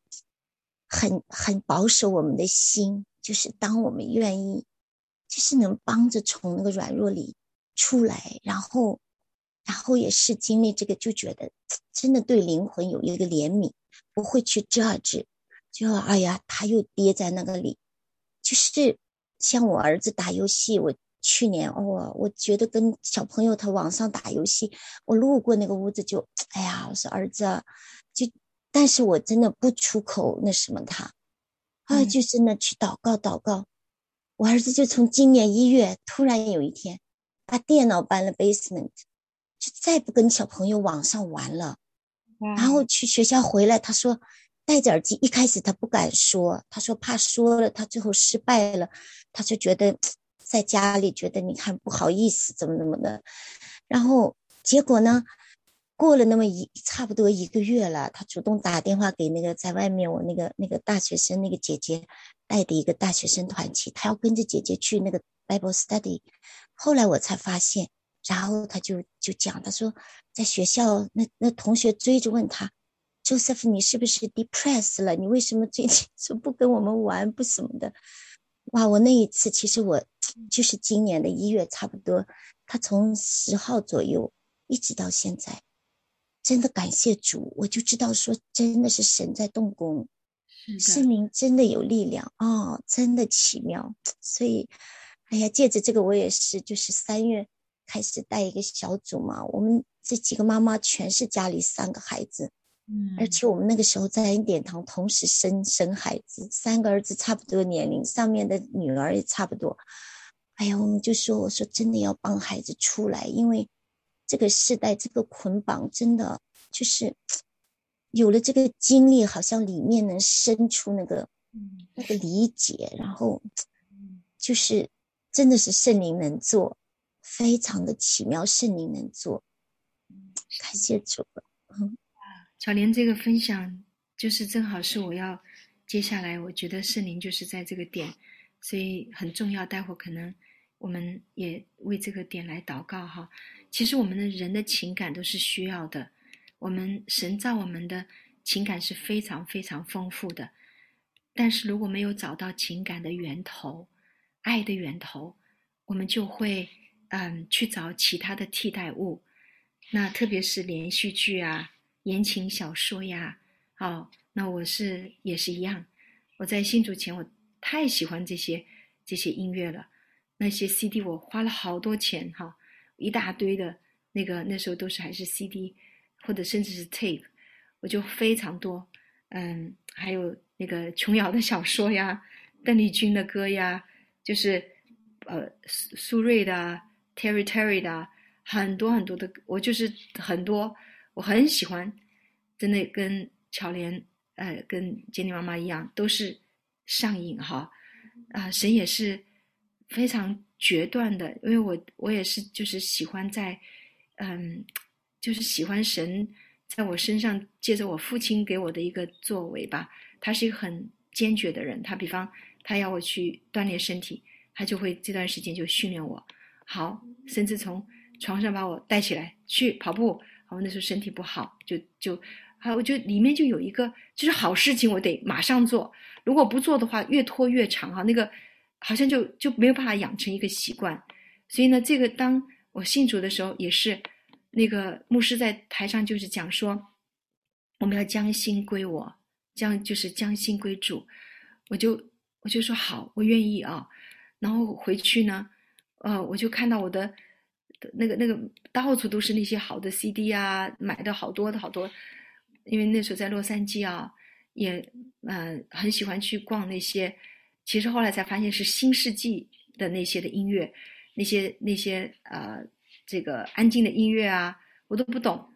很保守我们的心，就是当我们愿意就是能帮着从那个软弱里出来，然后也是经历这个，就觉得真的对灵魂有一个怜悯，不会去 judge， 就哎呀他又跌在那个里。就是像我儿子打游戏，我去年我觉得跟小朋友他网上打游戏，我路过那个屋子就哎呀，我说儿子就，但是我真的不出口那什么他就真的去祷告。我儿子就从今年1月突然有一天把电脑搬了 basement， 就再不跟小朋友网上玩了。然后去学校回来，他说戴着耳机，一开始他不敢说，他说怕说了他最后失败了，他就觉得在家里觉得你看不好意思怎么的。然后结果呢，过了那么差不多1个月了，他主动打电话给那个在外面我那个大学生那个姐姐带的一个大学生团体，他要跟着姐姐去那个 Bible study。 后来我才发现，然后他就讲，他说在学校那同学追着问他，Joseph 你是不是 depressed 了，你为什么最近说不跟我们玩不什么的。哇，我那一次其实我就是今年的1月差不多，他从10号左右一直到现在，真的感谢主，我就知道说真的是神在动工，圣灵真的有力量真的奇妙。所以哎呀，借着这个我也是就是3月开始带一个小组嘛，我们这几个妈妈全是家里3个孩子，而且我们那个时候在恩典堂同时生孩子，3个儿子差不多年龄，上面的女儿也差不多。哎呀，我们就说，我说真的要帮孩子出来，因为这个世代这个捆绑真的就是有了这个经历，好像里面能生出那个理解，然后就是真的是圣灵能做，非常的奇妙，圣灵能做，感谢主了。 巧莲这个分享就是正好是我要接下来，我觉得圣灵就是在这个点，所以很重要，待会可能我们也为这个点来祷告哈。其实我们的人的情感都是需要的，我们神造我们的情感是非常非常丰富的，但是如果没有找到情感的源头，爱的源头，我们就会去找其他的替代物，那特别是连续剧啊、言情小说呀，那我也是一样，我在信主前我太喜欢这些音乐了，那些 CD 我花了好多钱一大堆的那时候都是还是 CD 或者甚至是 tape， 我就非常多，还有那个琼瑶的小说呀，邓丽君的歌呀，就是苏芮的 Terry 的很多很多的，我就是很多我很喜欢，真的跟巧莲跟杰尼妈妈一样，都是上瘾神也是非常决断的，因为我也是就是喜欢在就是喜欢神在我身上借着我父亲给我的一个作为吧，他是一个很坚决的人，他比方他要我去锻炼身体，他就会这段时间就训练我，甚至从床上把我带起来去跑步，我那时候身体不好，我就里面就有一个就是好事情我得马上做，如果不做的话越拖越长那个好像就没有办法养成一个习惯。所以呢，这个当我信主的时候也是那个牧师在台上就是讲说，我们要将心归我，就是将心归主，我就说好，我愿意然后回去呢我就看到我的那个到处都是那些好的 CD 啊，买的好多，因为那时候在洛杉矶也很喜欢去逛那些，其实后来才发现是新世纪的那些的音乐，那些这个安静的音乐我都不懂，后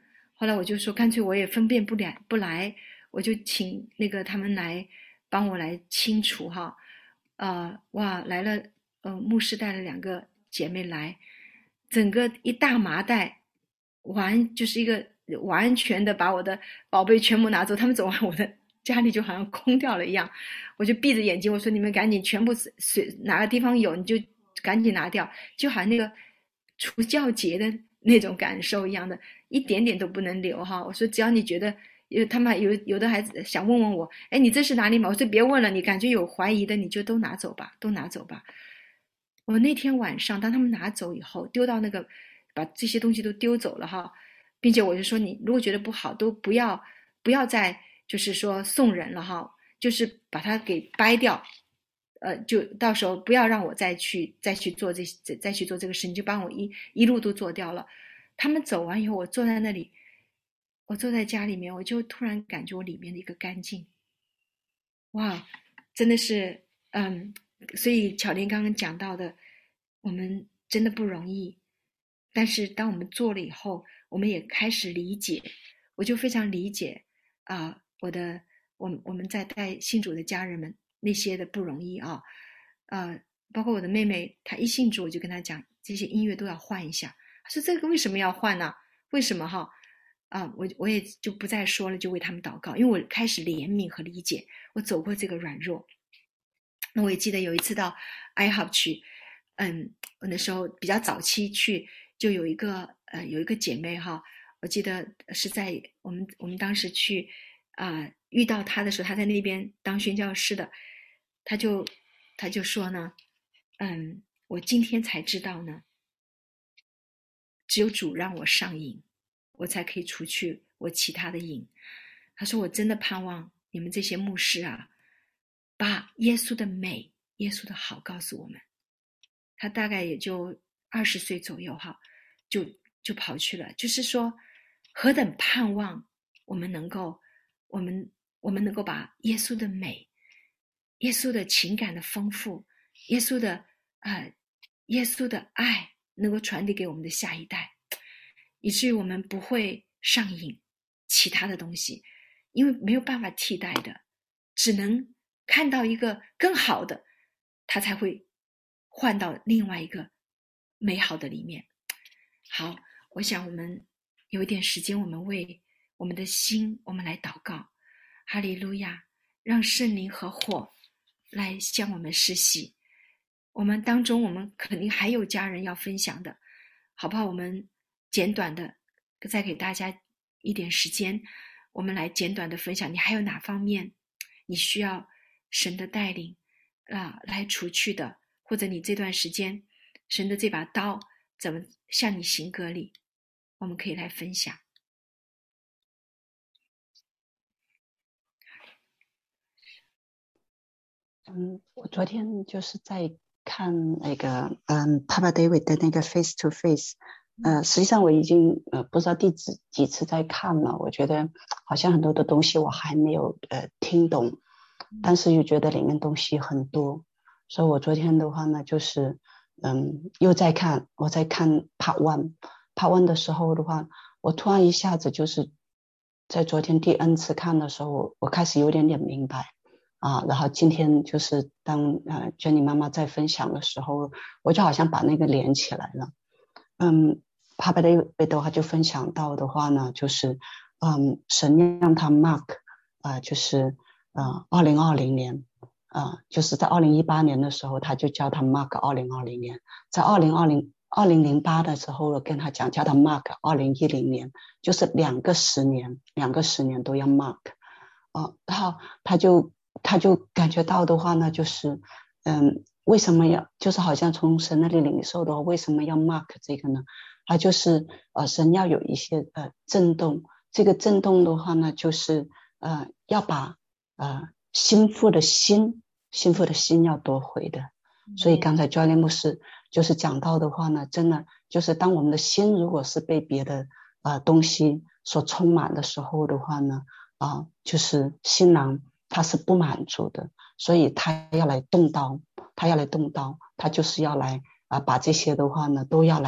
后来我就说干脆我也分辨不来，我就请那个他们来帮我来清除哈。哇，来了，牧师带了2个姐妹来，整个一大麻袋，就是一个完全的把我的宝贝全部拿走。他们走完，我的家里就好像空掉了一样。我就闭着眼睛，我说你们赶紧全部哪个地方有你就赶紧拿掉，就好像那个除酵节的那种感受一样的，一点点都不能留哈。我说只要你觉得他们有的孩子想问问我，哎，你这是哪里买？我说别问了，你感觉有怀疑的你就都拿走吧，都拿走吧。我那天晚上当他们拿走以后，丢到那个把这些东西都丢走了哈，并且我就说你如果觉得不好都不要再就是说送人了哈，就是把它给掰掉，就到时候不要让我再去做这个事，你就帮我一路都做掉了。他们走完以后，我坐在那里，我坐在家里面，我就突然感觉我里面的一个干净，哇，真的是所以巧玲刚刚讲到的，我们真的不容易，但是当我们做了以后，我们也开始理解，我就非常理解我们在带信主的家人们那些的不容易啊，包括我的妹妹，她一信主我就跟她讲这些音乐都要换一下，她说这个为什么要换呢？为什么哈？我也就不再说了，就为他们祷告，因为我开始怜悯和理解，我走过这个软弱。那我也记得有一次到 IHOP 去，我那时候比较早期去，就有一个姐妹哈，我记得是在我们当时去遇到她的时候，她在那边当宣教师的，她就说呢，我今天才知道呢，只有主让我上瘾，我才可以除去我其他的瘾。她说我真的盼望你们这些牧师啊，把耶稣的美、耶稣的好告诉我们。他大概也就20岁左右哈，就跑去了。就是说，何等盼望我们能够把耶稣的美、耶稣的情感的丰富、耶稣的爱能够传递给我们的下一代，以至于我们不会上瘾其他的东西，因为没有办法替代的，只能看到一个更好的，他才会换到另外一个美好的里面。好，我想我们有一点时间，我们为我们的心，我们来祷告。哈利路亚，让圣灵和火来向我们施洗。我们当中，我们肯定还有家人要分享的，好不好？我们简短的再给大家一点时间，我们来简短的分享，你还有哪方面你需要神的带领来除去的，或者你这段时间神的这把刀怎么向你行割礼，我们可以来分享。 我昨天就是在看那个Papa David 的那个 Face to Face，实际上我已经不知道第几次在看了，我觉得好像很多的东西我还没有听懂，但是又觉得里面东西很多，所以我昨天的话呢，就是又在看，我在看 Part 1的时候的话，我突然一下子就是在昨天第 N 次看的时候，我开始有点明白然后今天就是当Jenny 妈妈在分享的时候，我就好像把那个连起来了。Papa David 的话就分享到的话呢，就是神让他 mark 就是2020年就是在2018年的时候，他就叫他 mark 2020年，在2008的时候跟他讲叫他 mark 2010年，就是两个十年都要 mark 然后他就感觉到的话呢，就是为什么要，就是好像从神那里领受的话，为什么要 mark 这个呢？他就是神要有一些震动，这个震动的话呢，就是要把心腹的心要夺回的。所以刚才 Johnny 牧师就是讲到的话呢，真的就是当我们的心如果是被别的东西所充满的时候的话呢，就是新郎他是不满足的，所以他要来动刀，他就是要来把这些的话呢都要来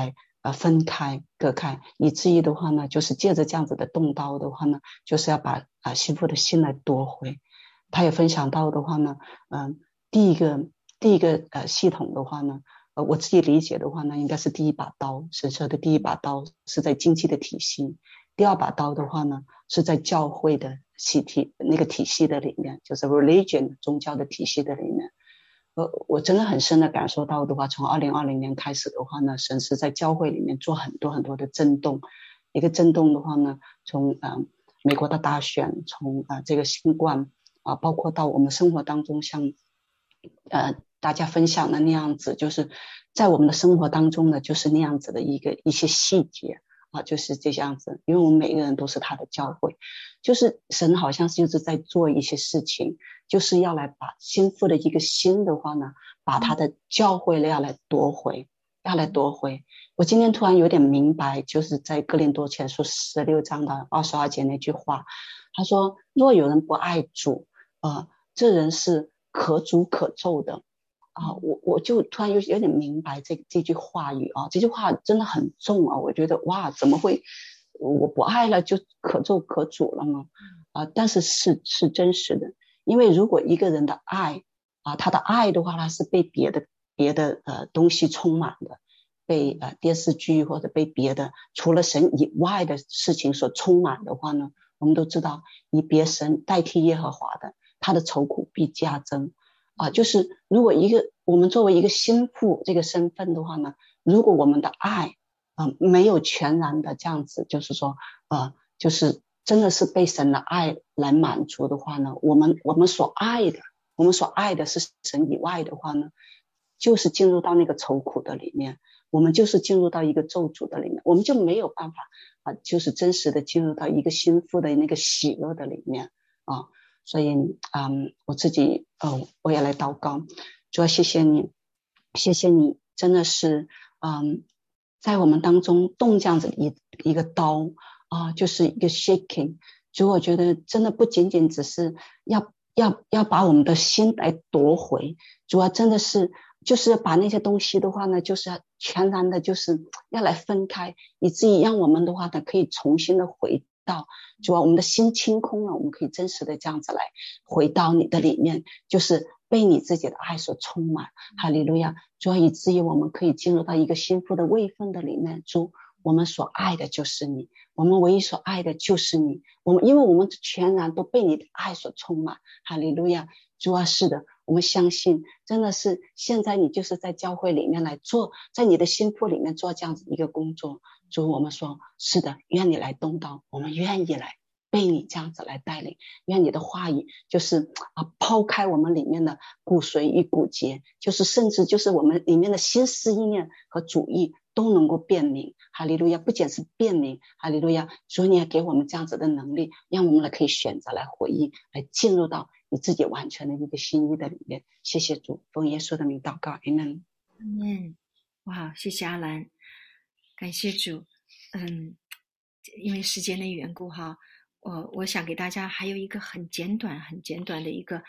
分开隔开，以至于的话呢，就是借着这样子的动刀的话呢，就是要把媳妇的心来夺回。他也分享到的话呢，第一个系统的话呢，我自己理解的话呢，应该是第一把刀，神说的第一把刀是在经济的体系，第二把刀的话呢是在教会的那个体系的里面，就是 religion 宗教的体系的里面。我真的很深的感受到的话，从2020年开始的话呢，神是在教会里面做很多很多的震动。一个震动的话呢，从美国的大选，从这个新冠包括到我们生活当中，像大家分享的那样子，就是在我们的生活当中呢，就是那样子的一些细节就是这样子。因为我们每个人都是他的教会，就是神好像是就是在做一些事情，就是要来把心腹的一个心的话呢，把他的教会要来夺回。我今天突然有点明白，就是在哥林多前书16章的22节那句话，他说若有人不爱主这人是可诅可咒的我就突然有点明白这句话语这句话真的很重我觉得哇，怎么会我不爱了就可咒可诅了吗但是是真实的。因为如果一个人的爱他的爱的话，他是被别的东西充满的，被电视剧或者被别的除了神以外的事情所充满的话呢，我们都知道以别神代替耶和华的，他的愁苦必加增就是如果我们作为一个心腹这个身份的话呢，如果我们的爱没有全然的这样子，就是说就是真的是被神的爱来满足的话呢，我们所爱的是神以外的话呢，就是进入到那个愁苦的里面，我们就是进入到一个咒诅的里面，我们就没有办法就是真实的进入到一个心腹的那个喜乐的里面所以我自己我也来祷告。主要谢谢你真的是在我们当中动这样子一个刀就是一个 shaking。 主我觉得真的不仅仅只是要把我们的心来夺回，主要真的是就是把那些东西的话呢，就是全然的就是要来分开，以至于让我们的话呢可以重新的回到主要我们的心清空了，我们可以真实的这样子来回到你的里面，就是被你自己的爱所充满。哈利路亚。主要以至于我们可以进入到一个心腹的位分的里面，主我们所爱的就是你，我们唯一所爱的就是你，因为我们全然都被你的爱所充满。哈利路亚。主啊，是的，我们相信真的是现在你就是在教会里面来做，在你的心腹里面做这样子一个工作。主，我们说是的，愿你来动刀，我们愿意来被你这样子来带领，愿你的话语就是抛开我们里面的骨髓与骨节，就是甚至就是我们里面的心思意念和主意都能够辨明。哈利路亚。不仅是辨明，哈利路亚。主你也给我们这样子的能力，让我们可以选择来回应，来进入到你自己完全的一个心意的里面。谢谢主，奉耶稣的名祷告 Amen。 哇，谢谢阿兰，感谢主。因为时间的缘故我想给大家还有一个很简短的一个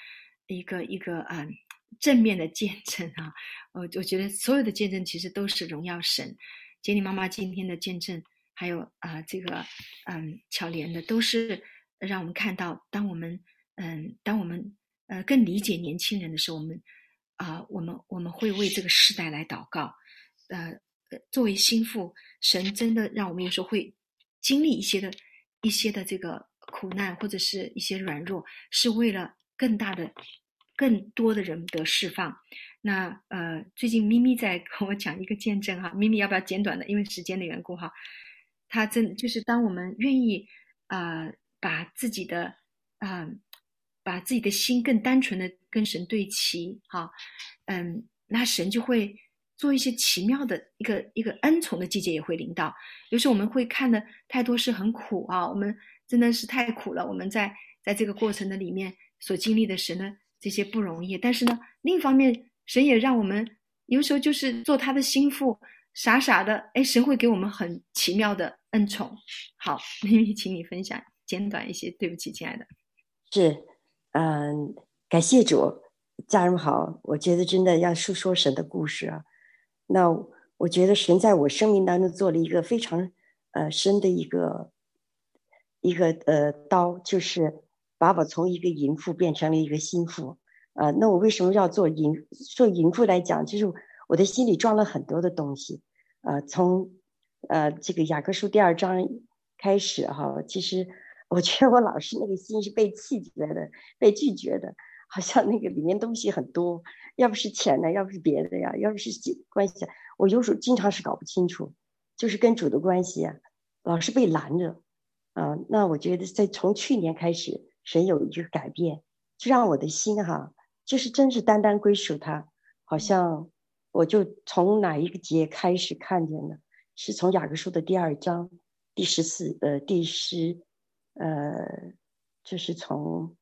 正面的见证我觉得所有的见证其实都是荣耀神。杰尼妈妈今天的见证，还有这个巧莲的，都是让我们看到，当我们更理解年轻人的时候，我们会为这个世代来祷告。作为心腹，神真的让我们有时候会经历一些的这个苦难，或者是一些软弱，是为了更多的人得释放。那最近咪咪在跟我讲一个见证咪咪要不要简短的，因为时间的缘故他真就是当我们愿意把自己的心更单纯的跟神对齐那神就会做一些奇妙的一个恩宠的季节也会临到。有时候我们会看的太多是很苦我们真的是太苦了，我们在这个过程的里面所经历的神的这些不容易。但是呢，另一方面神也让我们有时候就是做他的心腹，傻傻的神会给我们很奇妙的恩宠。好，咪咪请你分享简短一些。对不起亲爱的。 是感谢主。家人好，我觉得真的要述说神的故事那我觉得神在我生命当中做了一个非常深的一个刀，就是把我从一个淫妇变成了一个心妇。那我为什么要做淫妇来讲，就是我的心里装了很多的东西。从这个雅各书第2章开始哈，其实我觉得我老是那个心是被弃绝的，被拒绝的，好像那个里面东西很多，要不是钱呢，要不是别的呀，要不是关系，我有时候经常是搞不清楚，就是跟主的关系啊，老是被拦着。那我觉得从去年开始，神有一个改变，就让我的心哈，就是真是单单归属他。好像我就从哪一个节开始看见的，是从雅各书的第2章第10，就是从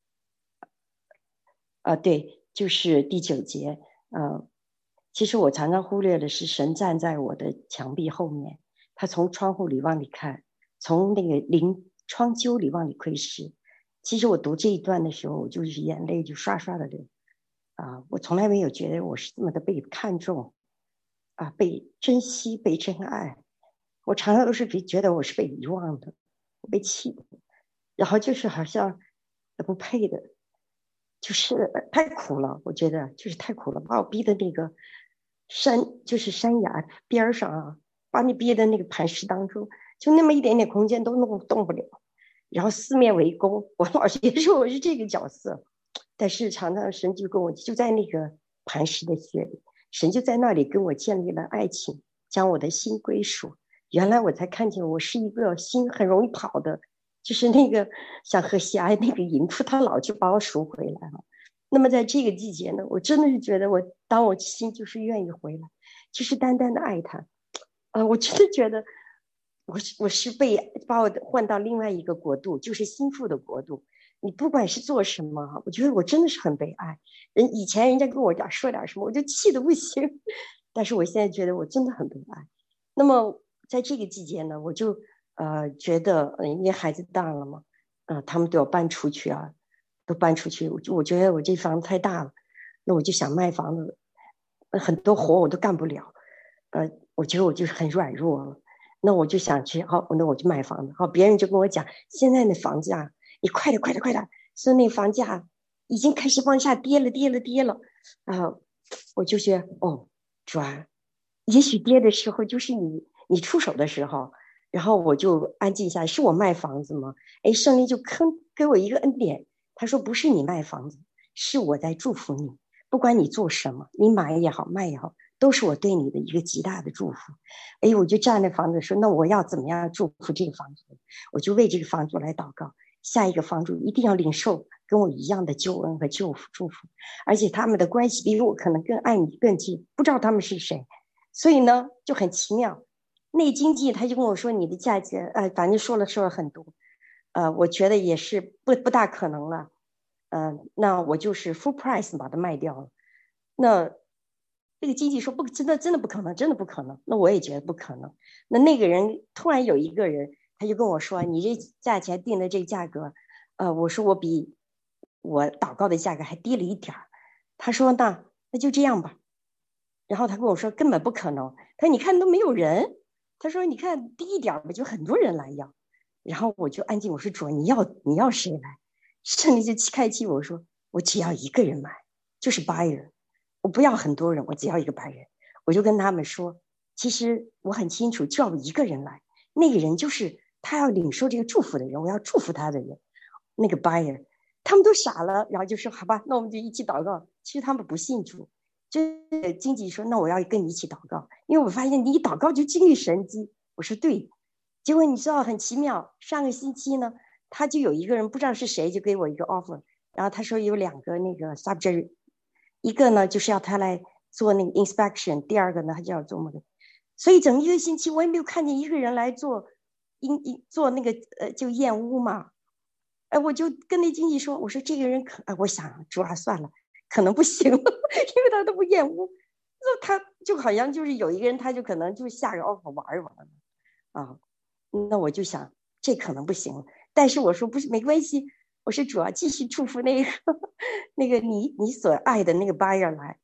对，就是第9节。其实我常常忽略的是神站在我的墙壁后面，他从窗户里往里看，从那个窗揪里往里窥视。其实我读这一段的时候，我就是眼泪就刷刷的流。我从来没有觉得我是这么的被看重，被珍惜，被真爱。我常常都是觉得我是被遗忘的，被弃的，然后就是好像不配的，就是太苦了。我觉得就是太苦了，把我逼的那个就是山崖边上啊，把你逼的那个磐石当中，就那么一点点空间都动不了，然后四面围攻。我老觉得说我是这个角色，但是常常神就跟我就在那个磐石的穴里，神就在那里跟我建立了爱情，将我的心归属。原来我才看见我是一个心很容易跑的，就是那个想和喜爱那个淫妇，他老就把我赎回来了。那么在这个季节呢，我真的是觉得当我心就是愿意回来，就是单单的爱他。我真的觉得我是把我换到另外一个国度，就是心腹的国度。你不管是做什么，我觉得我真的是很被爱。以前人家跟我说点什么，我就气得不行。但是我现在觉得我真的很被爱。那么在这个季节呢，我就觉得因为孩子大了嘛，他们都要搬出去啊，都搬出去。我觉得我这房子太大了，那我就想卖房子，很多活我都干不了。我觉得我就是很软弱了。那我就想去，好，那我就买房子。好，别人就跟我讲，现在的房子啊，你快点，说那房价已经开始往下跌了。我就觉得主啊，也许跌的时候就是你出手的时候。然后我就安静下来，是我卖房子吗？圣灵就给我一个恩典，他说不是你卖房子，是我在祝福你，不管你做什么，你买也好卖也好，都是我对你的一个极大的祝福。我就站在房子说，那我要怎么样祝福这个房子？我就为这个房主来祷告，下一个房主一定要领受跟我一样的救恩和祝福，而且他们的关系比我可能更爱你更近，不知道他们是谁。所以呢就很奇妙。那经济他就跟我说你的价钱，反正说了很多，我觉得也是不大可能了。那我就是 full price 把它卖掉了。那个经济说真的不可能，真的不可能。那我也觉得不可能。那个人突然有一个人，他就跟我说，你这价钱定的这个价格，我说我比我祷告的价格还低了一点。他说那就这样吧。然后他跟我说根本不可能，他说你看都没有人，他说你看低一点吧，就很多人来要。然后我就安静，我说主，你要谁来？圣灵就开启我说，我只要一个人买，就是 buyer， 我不要很多人，我只要一个 buyer。 我就跟他们说，其实我很清楚，就要一个人来，那个人就是他要领受这个祝福的人，我要祝福他的人，那个 buyer。 他们都傻了，然后就说好吧，那我们就一起祷告。其实他们不信主，就经济说那我要跟你一起祷告，因为我发现你一祷告就经历神迹。我说对。结果你知道很奇妙，上个星期呢，他就有一个人不知道是谁就给我一个 offer， 然后他说有2个那个 subject， 一个呢就是要他来做那个 inspection， 第2个呢他就要做那个。所以整一个星期我也没有看见一个人来做那个就验屋嘛。我就跟那经纪说，我说这个人我想主要算了，可能不行了，因为他都不验屋。那他就好像就是有一个人他就可能就下个 offer 玩一玩啊。那我就想这可能不行，但是我说不是，没关系，我是主要继续祝福那个你所爱的那个 buyer 来。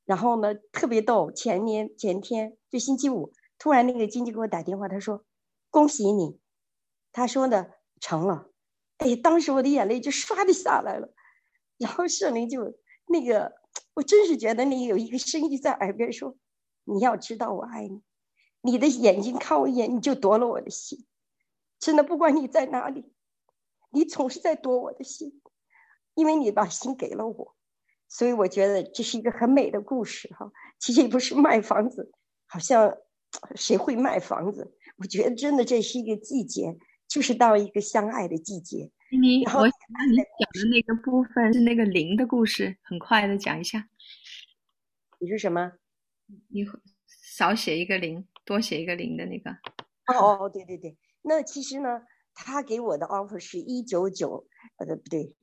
然后呢，特别逗，前天就星期五，突然那个经纪给我打电话，他说恭喜你，他说呢成了。哎，当时我的眼泪就唰的下来了。然后圣灵就那个，我真是觉得那有一个声音在耳边说，你要知道我爱你，你的眼睛看我一眼，你就夺了我的心。真的，不管你在哪里，你总是在夺我的心，因为你把心给了我。所以我觉得这是一个很美的故事哈。其实也不是卖房子，好像谁会卖房子？我觉得真的这是一个季节，就是到一个相爱的季节。然后我想你讲的那个部分是那个灵的故事，很快的讲一下。 你说什么？ 你少写一个零，多写一个零的那个。 哦，对对对。那其实呢，他给我的 offer 是199，不对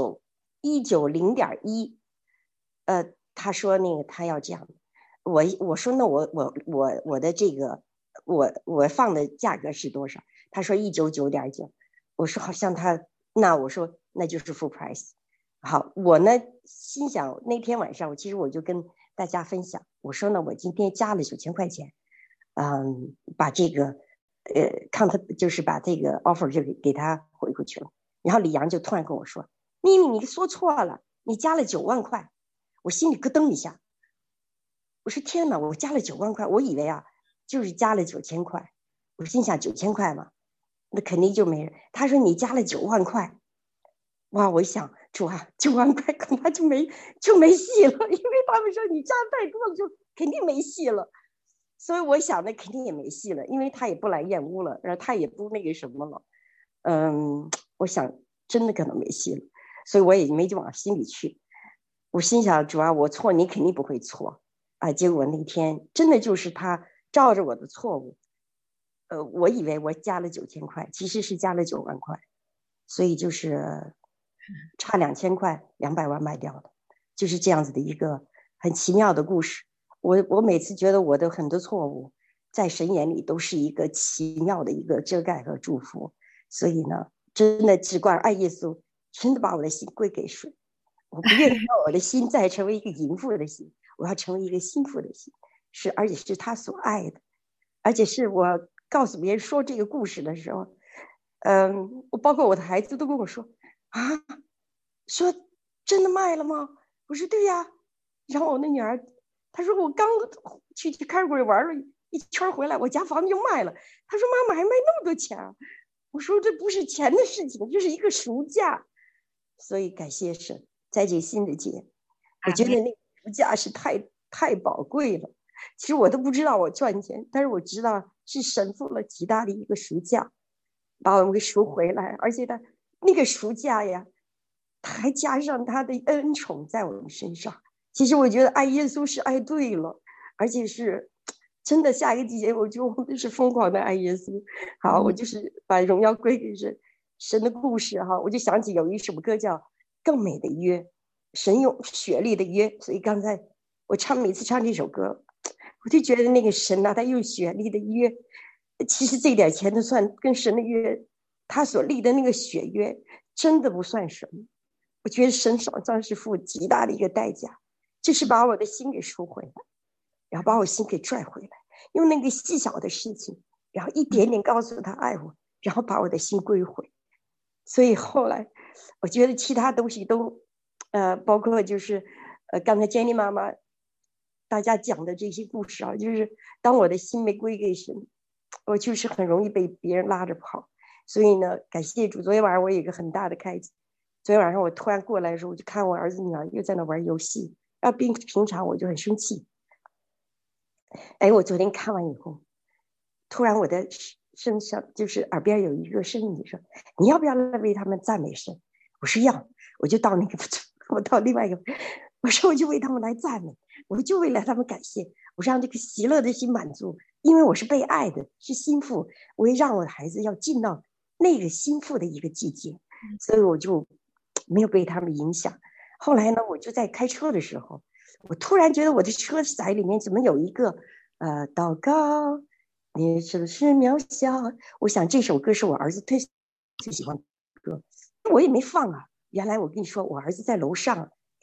，190.1。他说那个他要这样，我说那我的这个我放的价格是多少？他说199.9。我说好像我说那就是 full price。好，我呢心想那天晚上其实我就跟大家分享，我说呢我今天加了9000块钱，把这个看他就是把这个 offer 就给他回过去了。然后李阳就突然跟我说，咪咪你说错了，你加了9万块。我心里咯噔一下，我说天哪，我加了9万块，我以为就是加了9000块。我心想9000块嘛，那肯定就没人。他说你加了9万块，哇！我想主啊，9万块恐怕就没戏了，因为他们说你加太多了，就肯定没戏了。所以我想那肯定也没戏了，因为他也不来验屋了，然后他也不那个什么了。我想真的可能没戏了，所以我也没就往心里去。我心想主啊，我错，你肯定不会错啊。结果那天真的就是他照着我的错误。我以为我加了9000块，其实是加了9万块，所以就是差2000块，200万卖掉的，就是这样子的一个很奇妙的故事。我每次觉得我的很多错误，在神眼里都是一个奇妙的一个遮盖和祝福。所以呢，真的只管爱耶稣，真的把我的心归给神。我不愿意让我的心再成为一个淫妇的心，我要成为一个心腹的心，而且是他所爱的，而且是我告诉别人说这个故事的时候，我包括我的孩子都跟我说啊，说真的卖了吗？我说对呀。然后我那女儿她说我刚去开会玩了一圈回来，我家房子就卖了。她说妈妈还卖那么多钱啊？我说这不是钱的事情，这是一个赎价。所以感谢神，在这新的节，我觉得那个赎价是太宝贵了。其实我都不知道我赚钱，但是我知道是神付了极大的一个赎价，把我们给赎回来。而且他那个赎价呀，他还加上他的恩宠在我们身上。其实我觉得爱耶稣是爱对了，而且是真的。下一个季节，我觉得我们是疯狂的爱耶稣。好，我就是把荣耀归给神的故事哈。我就想起有一首歌叫《更美的约》，神用血力的约。所以刚才我每次唱这首歌，我就觉得那个神他用血力的约，其实这点钱都算跟神的约，他所立的那个血约真的不算什么。我觉得神手上是付极大的一个代价，就是把我的心给赎回来，然后把我心给拽回来，用那个细小的事情，然后一点点告诉他爱我，然后把我的心归回。所以后来我觉得其他东西都包括就是刚才 Jenny 妈妈大家讲的这些故事啊，就是当我的心没归给神，我就是很容易被别人拉着跑。所以呢，感谢主，昨天晚上我有一个很大的开启。昨天晚上我突然过来的时候，我就看我儿子女儿又在那玩游戏，平常我就很生气。我昨天看完以后，突然我的身上就是耳边有一个声音说，你要不要来为他们赞美神？我说要。我就到我到另外一个，我说我就为他们来赞美，我就为了他们感谢，我让这个喜乐的心满足，因为我是被爱的，是心腹，我也让我的孩子要进到那个心腹的一个季节，所以我就没有被他们影响。后来呢，我就在开车的时候，我突然觉得我的车载里面怎么有一个祷告你是不是渺小。我想这首歌是我儿子最喜欢的歌，我也没放啊。原来我跟你说，我儿子在楼上，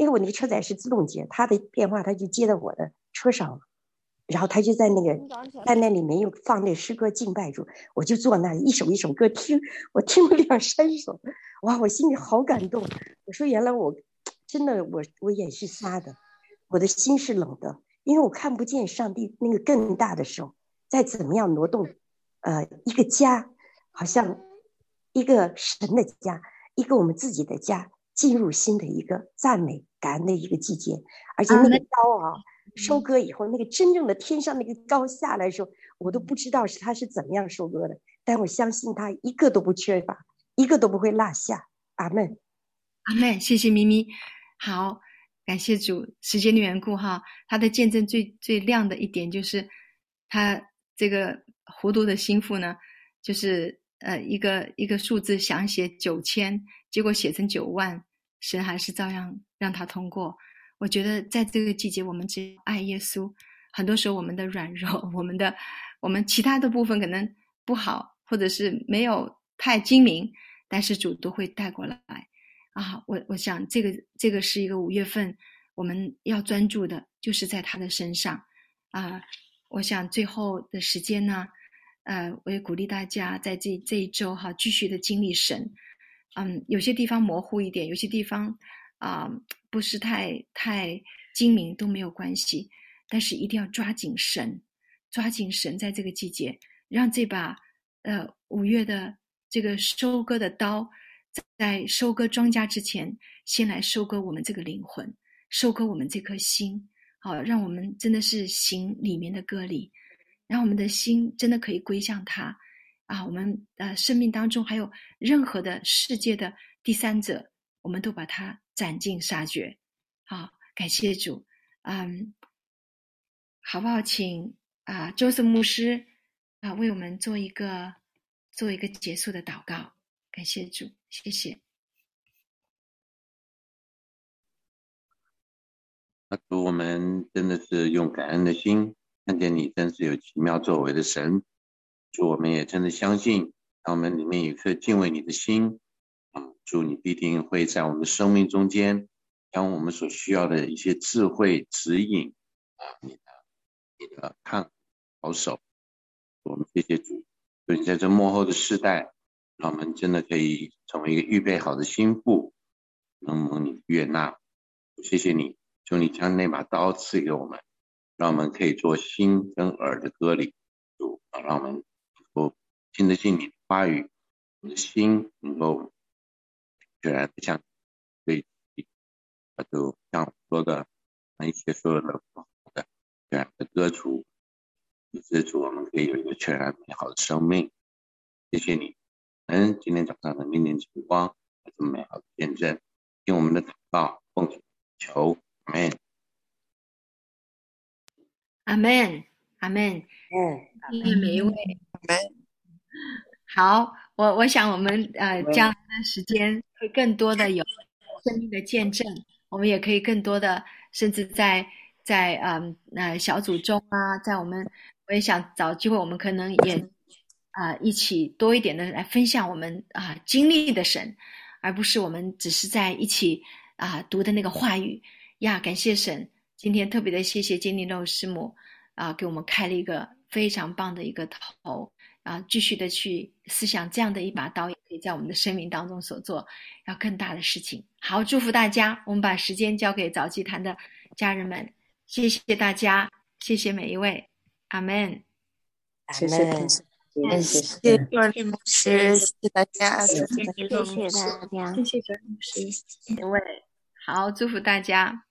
因为我那个车载是自动接，他的电话他就接到我的车上了，然后他就在那里面又放那诗歌敬拜主，我就坐那一首一首歌听，我听了2-3首，哇，我心里好感动。我说原来我真的我也是瞎的，我的心是冷的，因为我看不见上帝那个更大的手再怎么样挪动一个家，好像一个神的家，一个我们自己的家，进入新的一个赞美感恩的一个季节。而且那个刀啊，收割以后那个真正的天上那个刀下来的时候，我都不知道他是怎么样收割的，但我相信他一个都不缺乏，一个都不会落下。阿们， 阿们，谢谢咪咪。好，感谢主。时间的缘故哈，他的见证最亮的一点就是他这个糊涂的心腹呢，就是一个数字想写9000，结果写成9万，神还是照样让他通过。我觉得在这个季节，我们只要爱耶稣，很多时候我们的软弱，我们其他的部分可能不好，或者是没有太精明，但是主都会带过来啊。我想这个是一个5月份我们要专注的，就是在他的身上啊。我想最后的时间呢，我也鼓励大家在这一周哈，继续的经历神。有些地方模糊一点，有些地方不是太精明都没有关系，但是一定要抓紧神，在这个季节，让这把5月的这个收割的刀，在收割庄稼之前，先来收割我们这个灵魂，收割我们这颗心，好，让我们真的是行里面的割礼，让我们的心真的可以归向他啊。我们生命当中还有任何的世界的第三者，我们都把它斩尽杀绝。好，感谢主。好不好？请Joseph 牧师为我们做一个结束的祷告。感谢主，谢谢。 主，我们真的是用感恩的心看见你真是有奇妙作为的神。主，我们也真的相信，让我们里面有一颗敬畏你的心。主，你必定会在我们的生命中间将我们所需要的一些智慧指引你的看保守。我们谢谢主，所以在这末后的世代，让我们真的可以成为一个预备好的心腹，能蒙你悦纳。谢谢你，求你将那把刀赐给我们，让我们可以做心跟耳的割礼。主，让我们能够听得进你的话语，我们的心能够决然的向对就像我说的，一些所有的不好的全然的割除，以致主我们可以有一个全然美好的生命。谢谢你，今天早上的明年晨光这么美好的见证，听我们的祷告，奉主求，阿们， 阿们，阿们，谢谢每一位。好，我想我们将来的时间会更多的有生命的见证，我们也可以更多的，甚至在小组中在我也想找机会，我们可能也一起多一点的来分享我们经历的神，而不是我们只是在一起读的那个话语呀。感谢神，今天特别的谢谢坚尼肉师母给我们开了一个非常棒的一个头继续的去思想这样的一把刀也可以在我们的生命当中所做要更大的事情。好，祝福大家，我们把时间交给早祭坛的家人们，谢谢大家，谢谢每一位，阿们。 谢谢牧师，谢谢牧师，谢谢大家，谢谢大家， 谢谢周牧师，每位好，祝福大家。